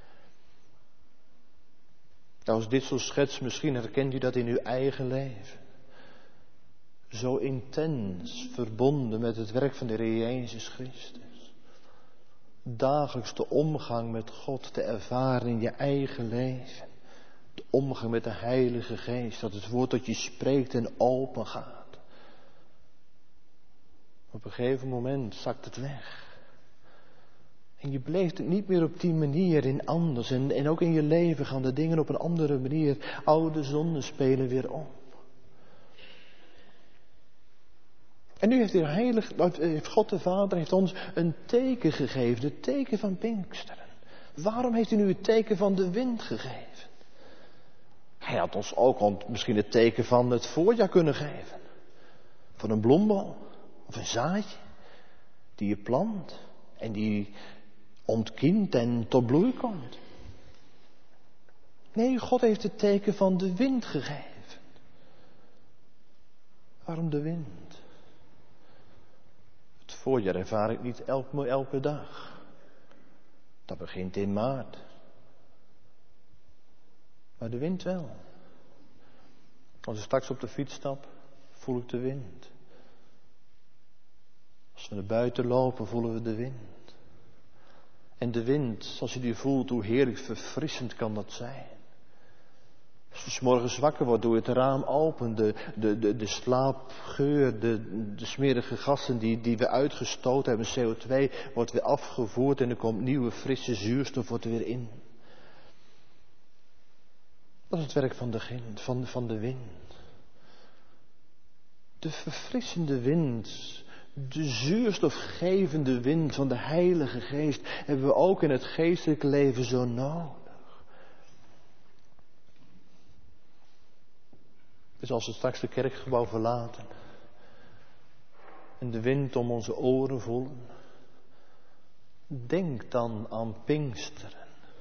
Nou, als dit zo schets, misschien herkent u dat in uw eigen leven. Zo intens verbonden met het werk van de Heer Jezus Christus. Dagelijks de omgang met God te ervaren in je eigen leven. De omgang met de Heilige Geest. Dat het woord dat je spreekt en open gaat. Op een gegeven moment zakt het weg. En je beleeft het niet meer op die manier in anders. En, en ook in je leven gaan de dingen op een andere manier. Oude zonden spelen weer op. En nu heeft, de Heilige, heeft God de Vader heeft ons een teken gegeven. Het teken van Pinksteren. Waarom heeft hij nu het teken van de wind gegeven? Hij had ons ook misschien het teken van het voorjaar kunnen geven. Van een bloemboom. Of een zaadje. Die je plant. En die ontkiemt en tot bloei komt. Nee, God heeft het teken van de wind gegeven. Waarom de wind? Het voorjaar ervaar ik niet elke, elke dag. Dat begint in maart. Maar de wind wel. Als ik straks op de fiets stap, voel ik de wind. Als we naar buiten lopen, voelen we de wind. En de wind, als je die voelt, hoe heerlijk verfrissend kan dat zijn. Als je 's morgens wakker wordt, doe je het raam open. De, de, de, de slaapgeur, de, de smerige gassen die, die we uitgestoten hebben, C O twee, wordt weer afgevoerd en er komt nieuwe frisse zuurstof wordt er weer in. Dat is het werk van de, van, van de wind. De verfrissende wind. De zuurstofgevende wind van de Heilige Geest hebben we ook in het geestelijke leven zo nodig. Dus als we straks de kerkgebouw verlaten en de wind om onze oren voelen, denk dan aan Pinksteren.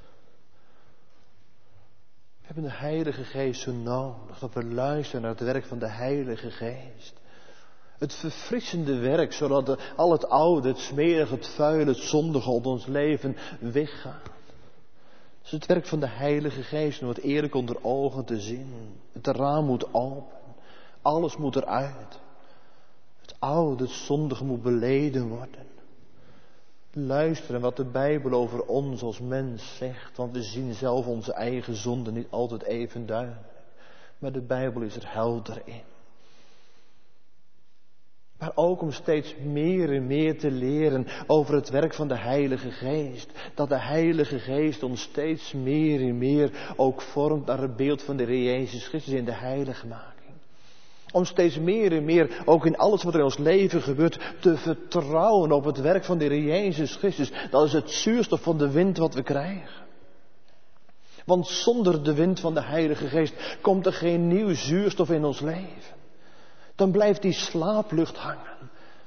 We hebben de Heilige Geest zo nodig, dat we luisteren naar het werk van de Heilige Geest. Het verfrissende werk, zodat al het oude, het smerige, het vuile, het zondige op ons leven weggaat. Het is het werk van de Heilige Geest om het eerlijk onder ogen te zien. Het raam moet open. Alles moet eruit. Het oude, het zondige moet beleden worden. Luisteren wat de Bijbel over ons als mens zegt. Want we zien zelf onze eigen zonde niet altijd even duidelijk. Maar de Bijbel is er helder in. Maar ook om steeds meer en meer te leren over het werk van de Heilige Geest. Dat de Heilige Geest ons steeds meer en meer ook vormt naar het beeld van de Heer Jezus Christus in de heiligmaking. Om steeds meer en meer, ook in alles wat er in ons leven gebeurt, te vertrouwen op het werk van de Heer Jezus Christus. Dat is het zuurstof van de wind wat we krijgen. Want zonder de wind van de Heilige Geest komt er geen nieuw zuurstof in ons leven. Dan blijft die slaaplucht hangen.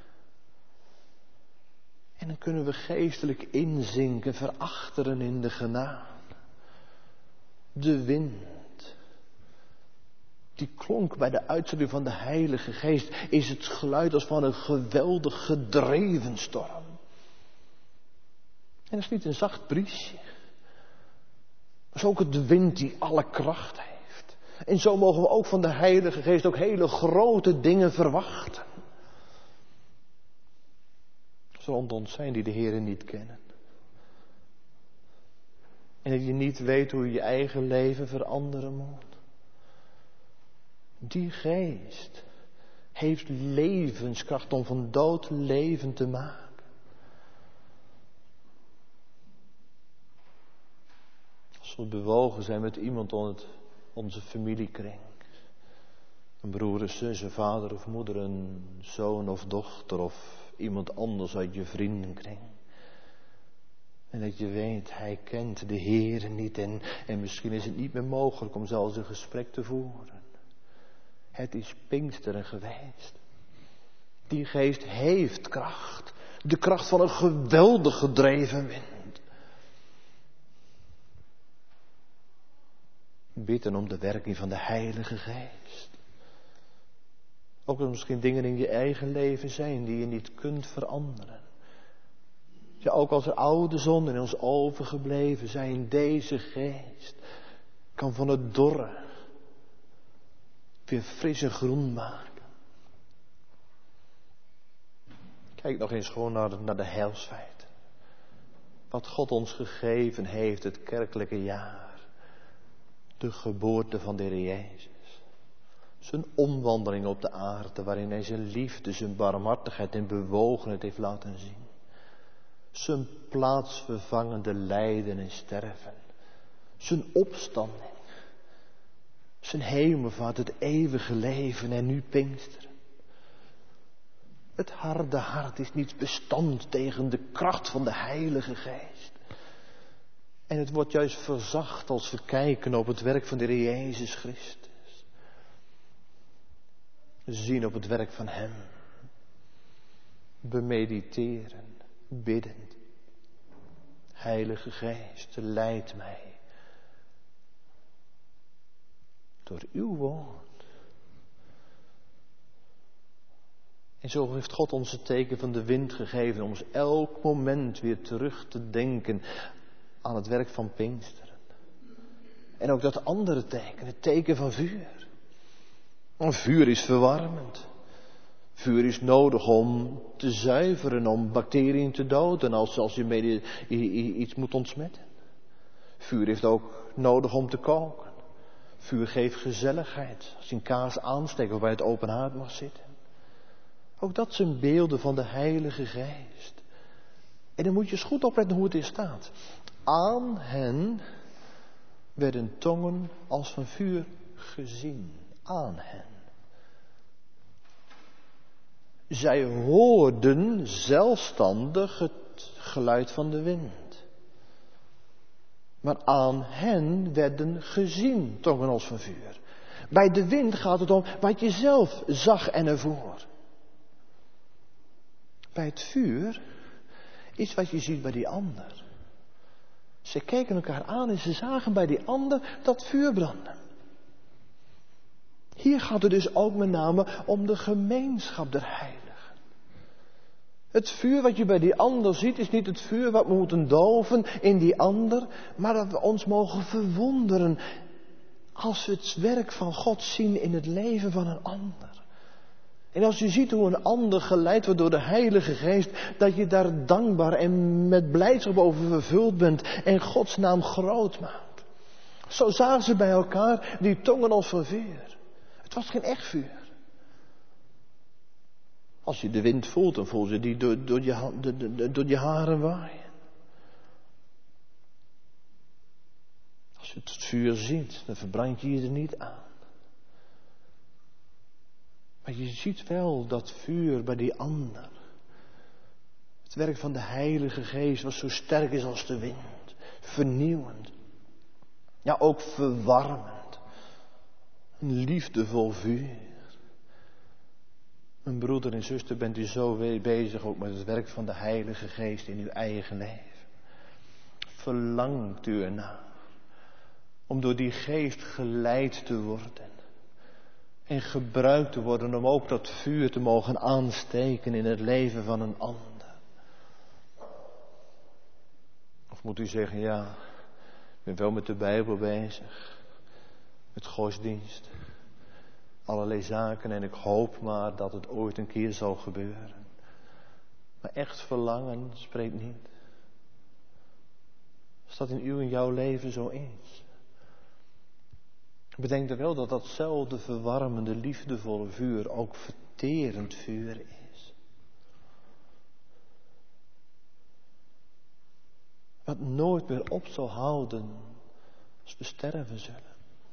En dan kunnen we geestelijk inzinken, verachteren in de genade. De wind, die klonk bij de uitzending van de Heilige Geest, is het geluid als van een geweldig gedreven storm. En dat is niet een zacht briesje. Dat is ook de wind die alle kracht heeft. En zo mogen we ook van de Heilige Geest ook hele grote dingen verwachten. Er zullen onder ons zijn die de Heer niet kennen. En dat je niet weet hoe je je eigen leven veranderen moet. Die Geest heeft levenskracht om van dood leven te maken. Als we bewogen zijn met iemand onder onze familiekring. Een broer, een zus, een vader of moeder, een zoon of dochter of iemand anders uit je vriendenkring. En dat je weet, hij kent de Heer niet en, en misschien is het niet meer mogelijk om zelfs een gesprek te voeren. Het is Pinksteren geweest. Die Geest heeft kracht. De kracht van een geweldig gedreven wind. Bidden om de werking van de Heilige Geest. Ook als er misschien dingen in je eigen leven zijn die je niet kunt veranderen. Ja, ook als er oude zonden in ons overgebleven zijn, deze Geest kan van het dorre weer fris en groen maken. Kijk nog eens gewoon naar de, naar de heilsfeiten. Wat God ons gegeven heeft, het kerkelijke jaar. De geboorte van de Heer Jezus. Zijn omwandeling op de aarde, waarin hij zijn liefde, zijn barmhartigheid en bewogenheid heeft laten zien. Zijn plaatsvervangende lijden en sterven. Zijn opstanding. Zijn hemelvaart, het eeuwige leven en nu Pinksteren. Het harde hart is niet bestand tegen de kracht van de Heilige Geest. En het wordt juist verzacht als we kijken op het werk van de Heer Jezus Christus. We zien op het werk van Hem. Bemediteren, bidden. Heilige Geest, leid mij. Door uw woord. En zo heeft God ons het teken van de wind gegeven om ons elk moment weer terug te denken aan het werk van Pinksteren. En ook dat andere teken, het teken van vuur. Want vuur is verwarmend. Vuur is nodig om te zuiveren, om bacteriën te doden als, als je mee iets moet ontsmetten. Vuur heeft ook nodig om te koken. Vuur geeft gezelligheid. Als je een kaars aansteekt of bij het open haard mag zitten. Ook dat zijn beelden van de Heilige Geest. En dan moet je eens goed opletten hoe het er staat. Aan hen werden tongen als van vuur gezien. Aan hen. Zij hoorden zelfstandig het geluid van de wind. Maar aan hen werden gezien tongen als van vuur. Bij de wind gaat het om wat je zelf zag en ervoor. Bij het vuur is wat je ziet bij die ander. Ze keken elkaar aan en ze zagen bij die ander dat vuur branden. Hier gaat het dus ook met name om de gemeenschap der heiligen. Het vuur wat je bij die ander ziet is niet het vuur wat we moeten doven in die ander, maar dat we ons mogen verwonderen als we het werk van God zien in het leven van een ander. En als je ziet hoe een ander geleid wordt door de Heilige Geest, dat je daar dankbaar en met blijdschap over vervuld bent en Gods naam groot maakt. Zo zagen ze bij elkaar die tongen als van vuur. Het was geen echt vuur. Als je de wind voelt, dan voel je die door, door, je, door, door je haren waaien. Als je het vuur ziet, dan verbrand je je er niet aan. Maar je ziet wel dat vuur bij die ander. Het werk van de Heilige Geest was zo sterk is als de wind. Vernieuwend. Ja, ook verwarmend. Een liefdevol vuur. Mijn broeder en zuster, bent u zo bezig ook met het werk van de Heilige Geest in uw eigen leven? Verlangt u ernaar om door die Geest geleid te worden en gebruikt te worden om ook dat vuur te mogen aansteken in het leven van een ander? Of moet u zeggen, ja, ik ben wel met de Bijbel bezig, met godsdienst, allerlei zaken en ik hoop maar dat het ooit een keer zal gebeuren. Maar echt verlangen spreekt niet. Als dat in uw en jouw leven zo is. Bedenk er wel dat datzelfde verwarmende, liefdevolle vuur ook verterend vuur is. Wat nooit meer op zal houden als we sterven zullen.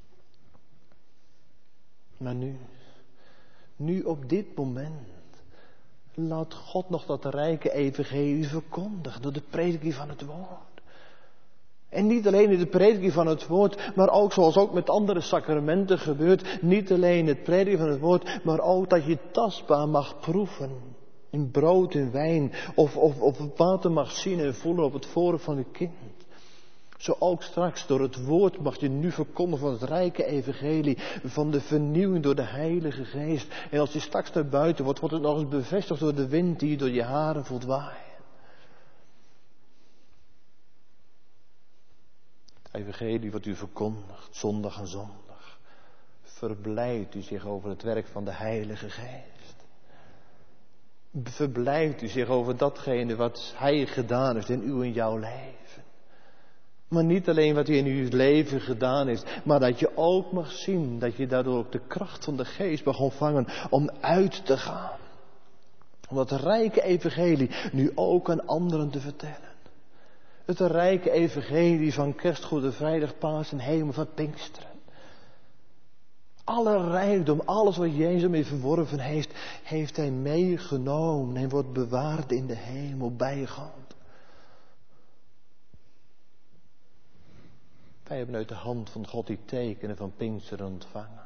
Maar nu, nu op dit moment, laat God nog dat rijke evangelie verkondigen door de prediking van het woord. En niet alleen in de prediking van het woord, maar ook zoals ook met andere sacramenten gebeurt, niet alleen het prediken van het woord, maar ook dat je tastbaar mag proeven in brood en wijn, of, of, of het water mag zien en voelen op het voorhoofd van uw kind. Zo ook straks door het woord mag je nu verkondigen van het rijke evangelie, van de vernieuwing door de Heilige Geest. En als je straks naar buiten wordt, wordt het nog eens bevestigd door de wind die je door je haren voelt waaien. Het evangelie wat u verkondigt, zondag aan zondag. Verblijdt u zich over het werk van de Heilige Geest. Verblijdt u zich over datgene wat Hij gedaan heeft in uw en jouw leven. Maar niet alleen wat hij in uw leven gedaan heeft, maar dat je ook mag zien dat je daardoor ook de kracht van de Geest mag ontvangen om uit te gaan. Om dat rijke evangelie nu ook aan anderen te vertellen. Het rijke evangelie van Kerst, Goede Vrijdag, Paas en Hemel van Pinksteren. Alle rijkdom, alles wat Jezus mee verworven heeft, heeft Hij meegenomen en wordt bewaard in de hemel bij God. Wij hebben uit de hand van God die tekenen van Pinksteren ontvangen.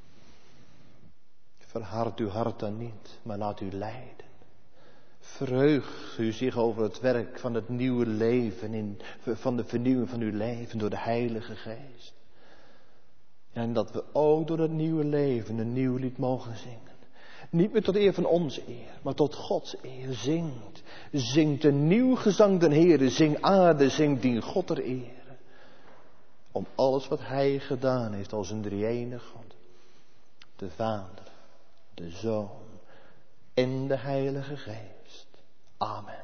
Verhard uw hart dan niet, maar laat u leiden. Verheugt u zich over het werk van het nieuwe leven, in, van de vernieuwing van uw leven door de Heilige Geest. En dat we ook door het nieuwe leven een nieuw lied mogen zingen. Niet meer tot eer van onze eer, maar tot Gods eer. Zingt. Zingt een nieuw gezang den Heere. Zing aarde, zing dien God ter ere. Om alles wat Hij gedaan heeft als een drie-enige God. De Vader, de Zoon en de Heilige Geest. Amen.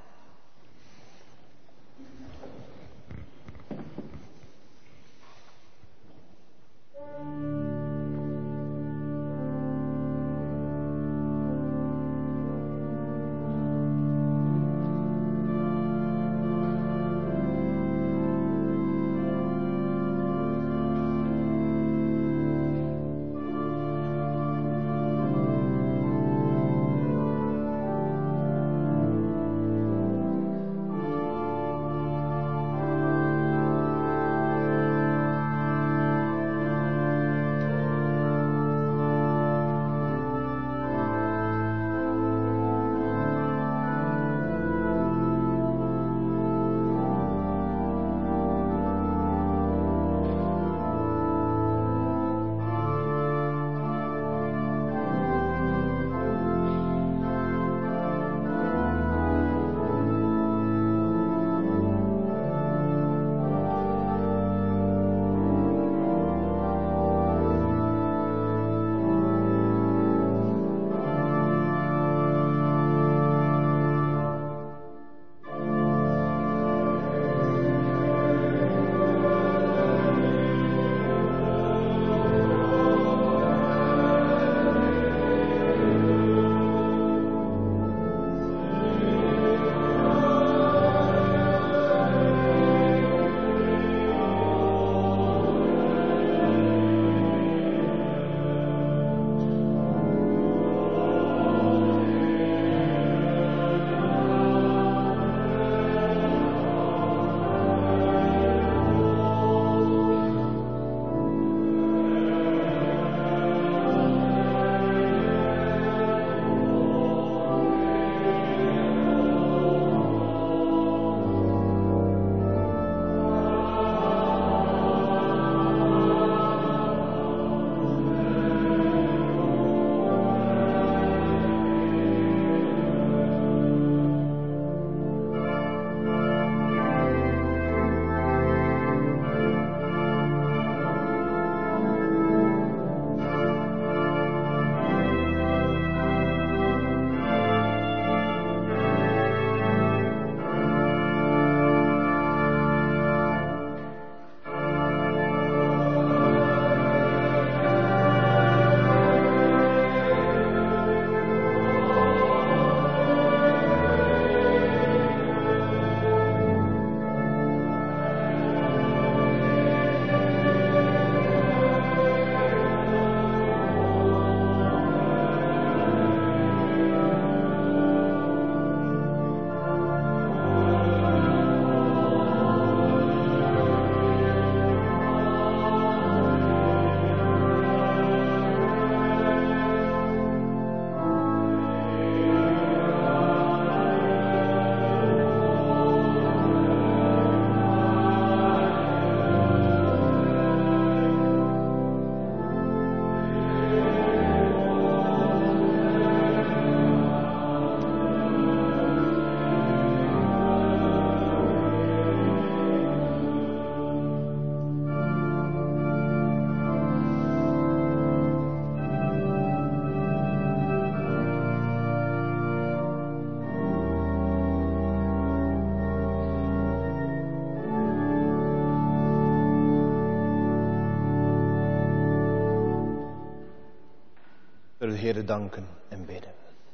Heere danken en bidden.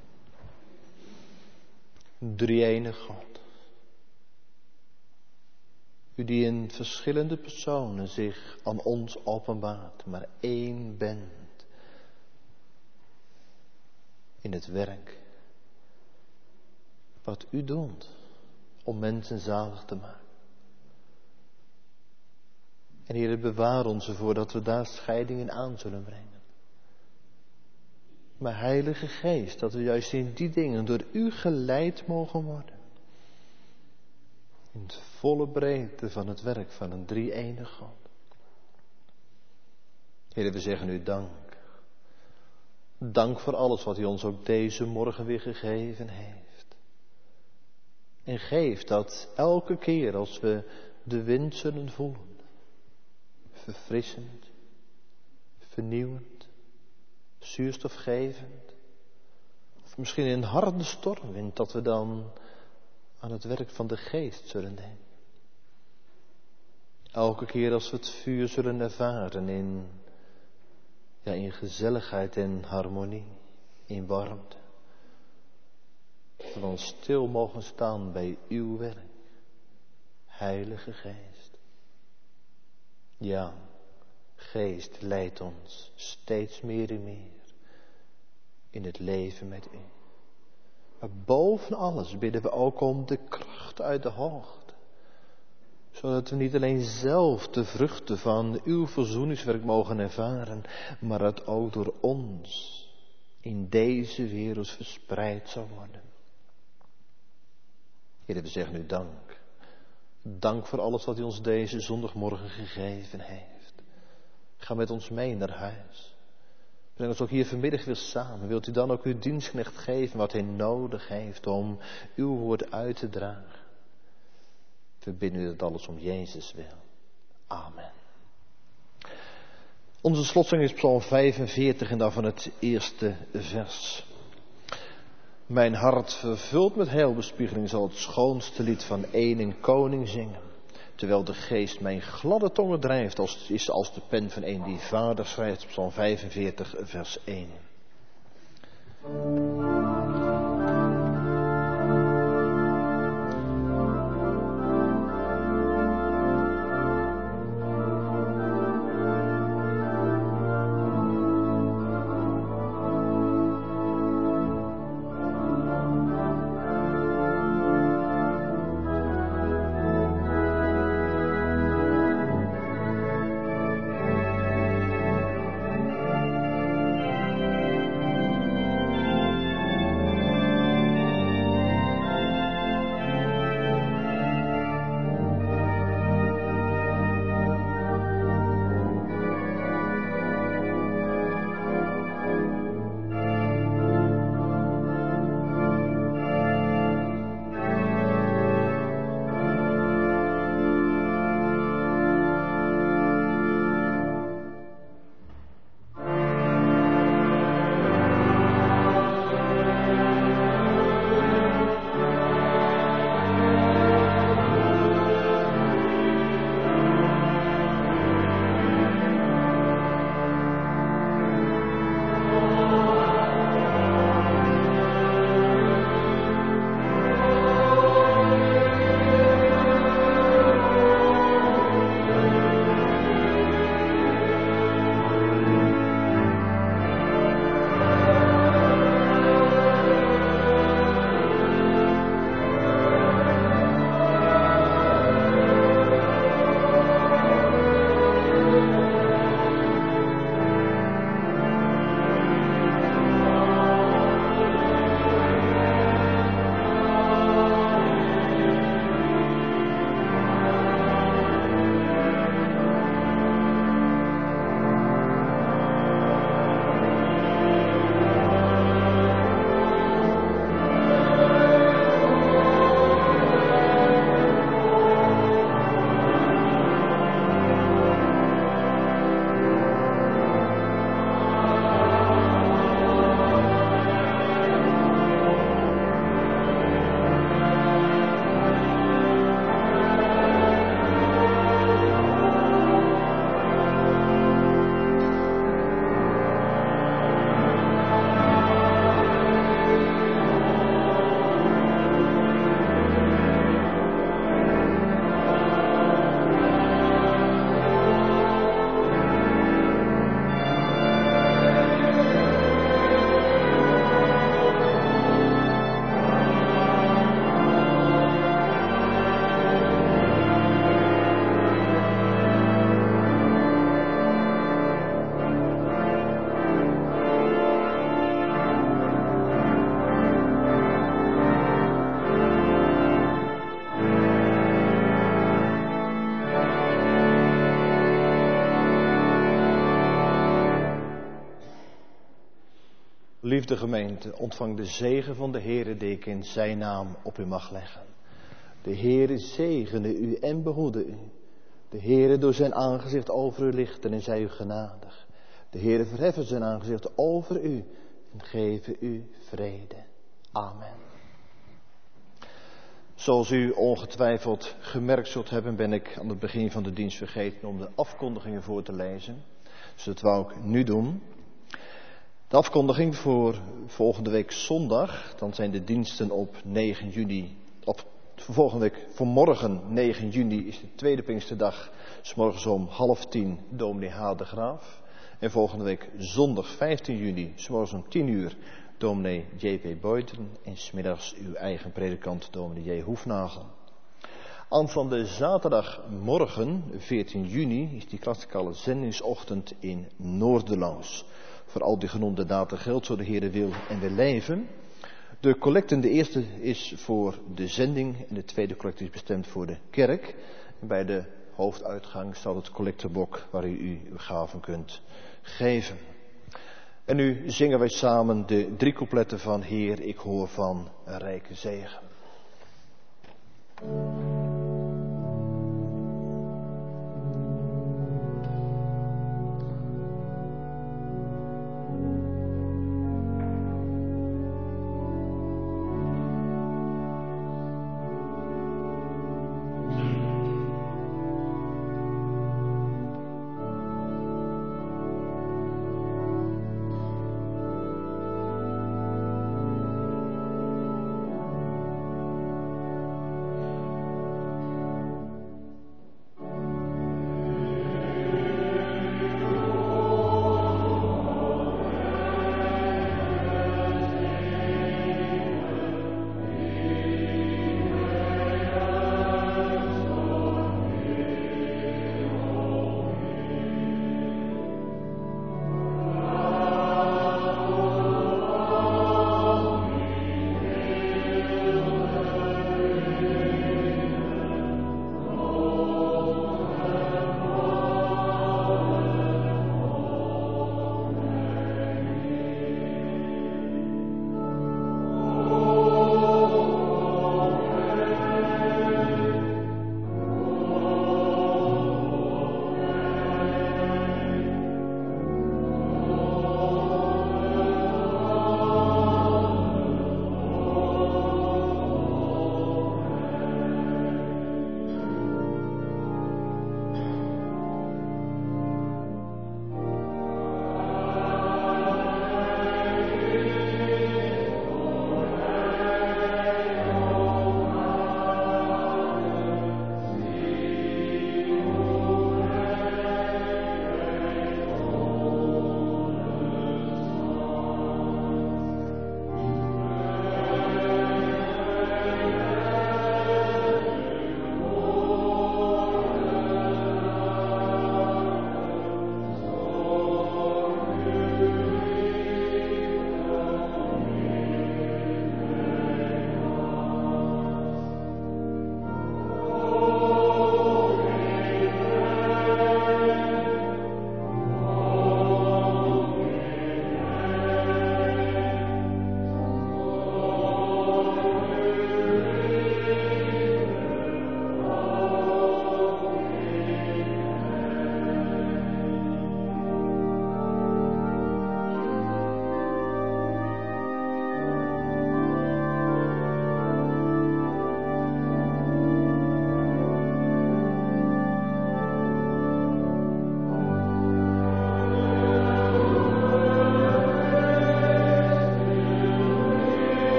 Drie-enige God. U die in verschillende personen zich aan ons openbaart, maar één bent. In het werk wat u doet om mensen zalig te maken. En Heer, bewaar ons ervoor dat we daar scheiding in aan zullen brengen. Maar Heilige Geest, dat we juist in die dingen door u geleid mogen worden. In de volle breedte van het werk van een drie-enige God. Heer, we zeggen u dank. Dank voor alles wat u ons ook deze morgen weer gegeven heeft. En geef dat elke keer als we de wind zullen voelen. Verfrissend, vernieuwend, zuurstofgevend. Of misschien in een harde stormwind, dat we dan aan het werk van de Geest zullen denken. Elke keer als we het vuur zullen ervaren in, ja, in gezelligheid en harmonie, in warmte. Dat we dan stil mogen staan bij uw werk, Heilige Geest. Ja, Geest leidt ons steeds meer en meer in het leven met u. Maar boven alles bidden we ook om de kracht uit de hoogte. Zodat we niet alleen zelf de vruchten van uw verzoeningswerk mogen ervaren, maar dat ook door ons in deze wereld verspreid zal worden. Heer, we zeggen u dank. Dank voor alles wat u ons deze zondagmorgen gegeven heeft. Ga met ons mee naar huis. Breng ons ook hier vanmiddag weer samen. Wilt u dan ook uw dienstknecht geven wat hij nodig heeft om uw woord uit te dragen. We bidden u dat alles om Jezus wil. Amen. Onze slotzang is Psalm vijfenveertig en daarvan het eerste vers. Mijn hart vervuld met heilbespiegeling zal het schoonste lied van één koning zingen. Terwijl de geest mijn gladde tongen drijft, als, is als de pen van een die vader schrijft. Psalm vijfenveertig vers één. Geliefde gemeente, ontvang de zegen van de Heere die ik in zijn naam op u mag leggen. De Heere zegene u en behoede u. De Heere door zijn aangezicht over u lichten en zij u genadig. De Heere verheffen zijn aangezicht over u en geven u vrede. Amen. Zoals u ongetwijfeld gemerkt zult hebben, ben ik aan het begin van de dienst vergeten om de afkondigingen voor te lezen. Dus dat wou ik nu doen. De afkondiging voor volgende week zondag, dan zijn de diensten op negen juni, op volgende week, voor morgen negen juni is de tweede Pinksterdag, 's morgens om half tien, dominee H. de Graaf. En volgende week zondag vijftien juni, 's morgens om tien uur, dominee J P Boyten en 's middags uw eigen predikant, dominee J. Hoefnagel. Aanstaande zaterdagmorgen, veertien juni, is die klassikale zendingsochtend in Noorderloos. Voor al die genoemde data geldt, zo de Heere wil en wil leven. De collecte, de eerste is voor de zending en de tweede collecte is bestemd voor de kerk. En bij de hoofduitgang staat het collectebok waar u uw gaven kunt geven. En nu zingen wij samen de drie coupletten van Heer, ik hoor van een rijke zegen.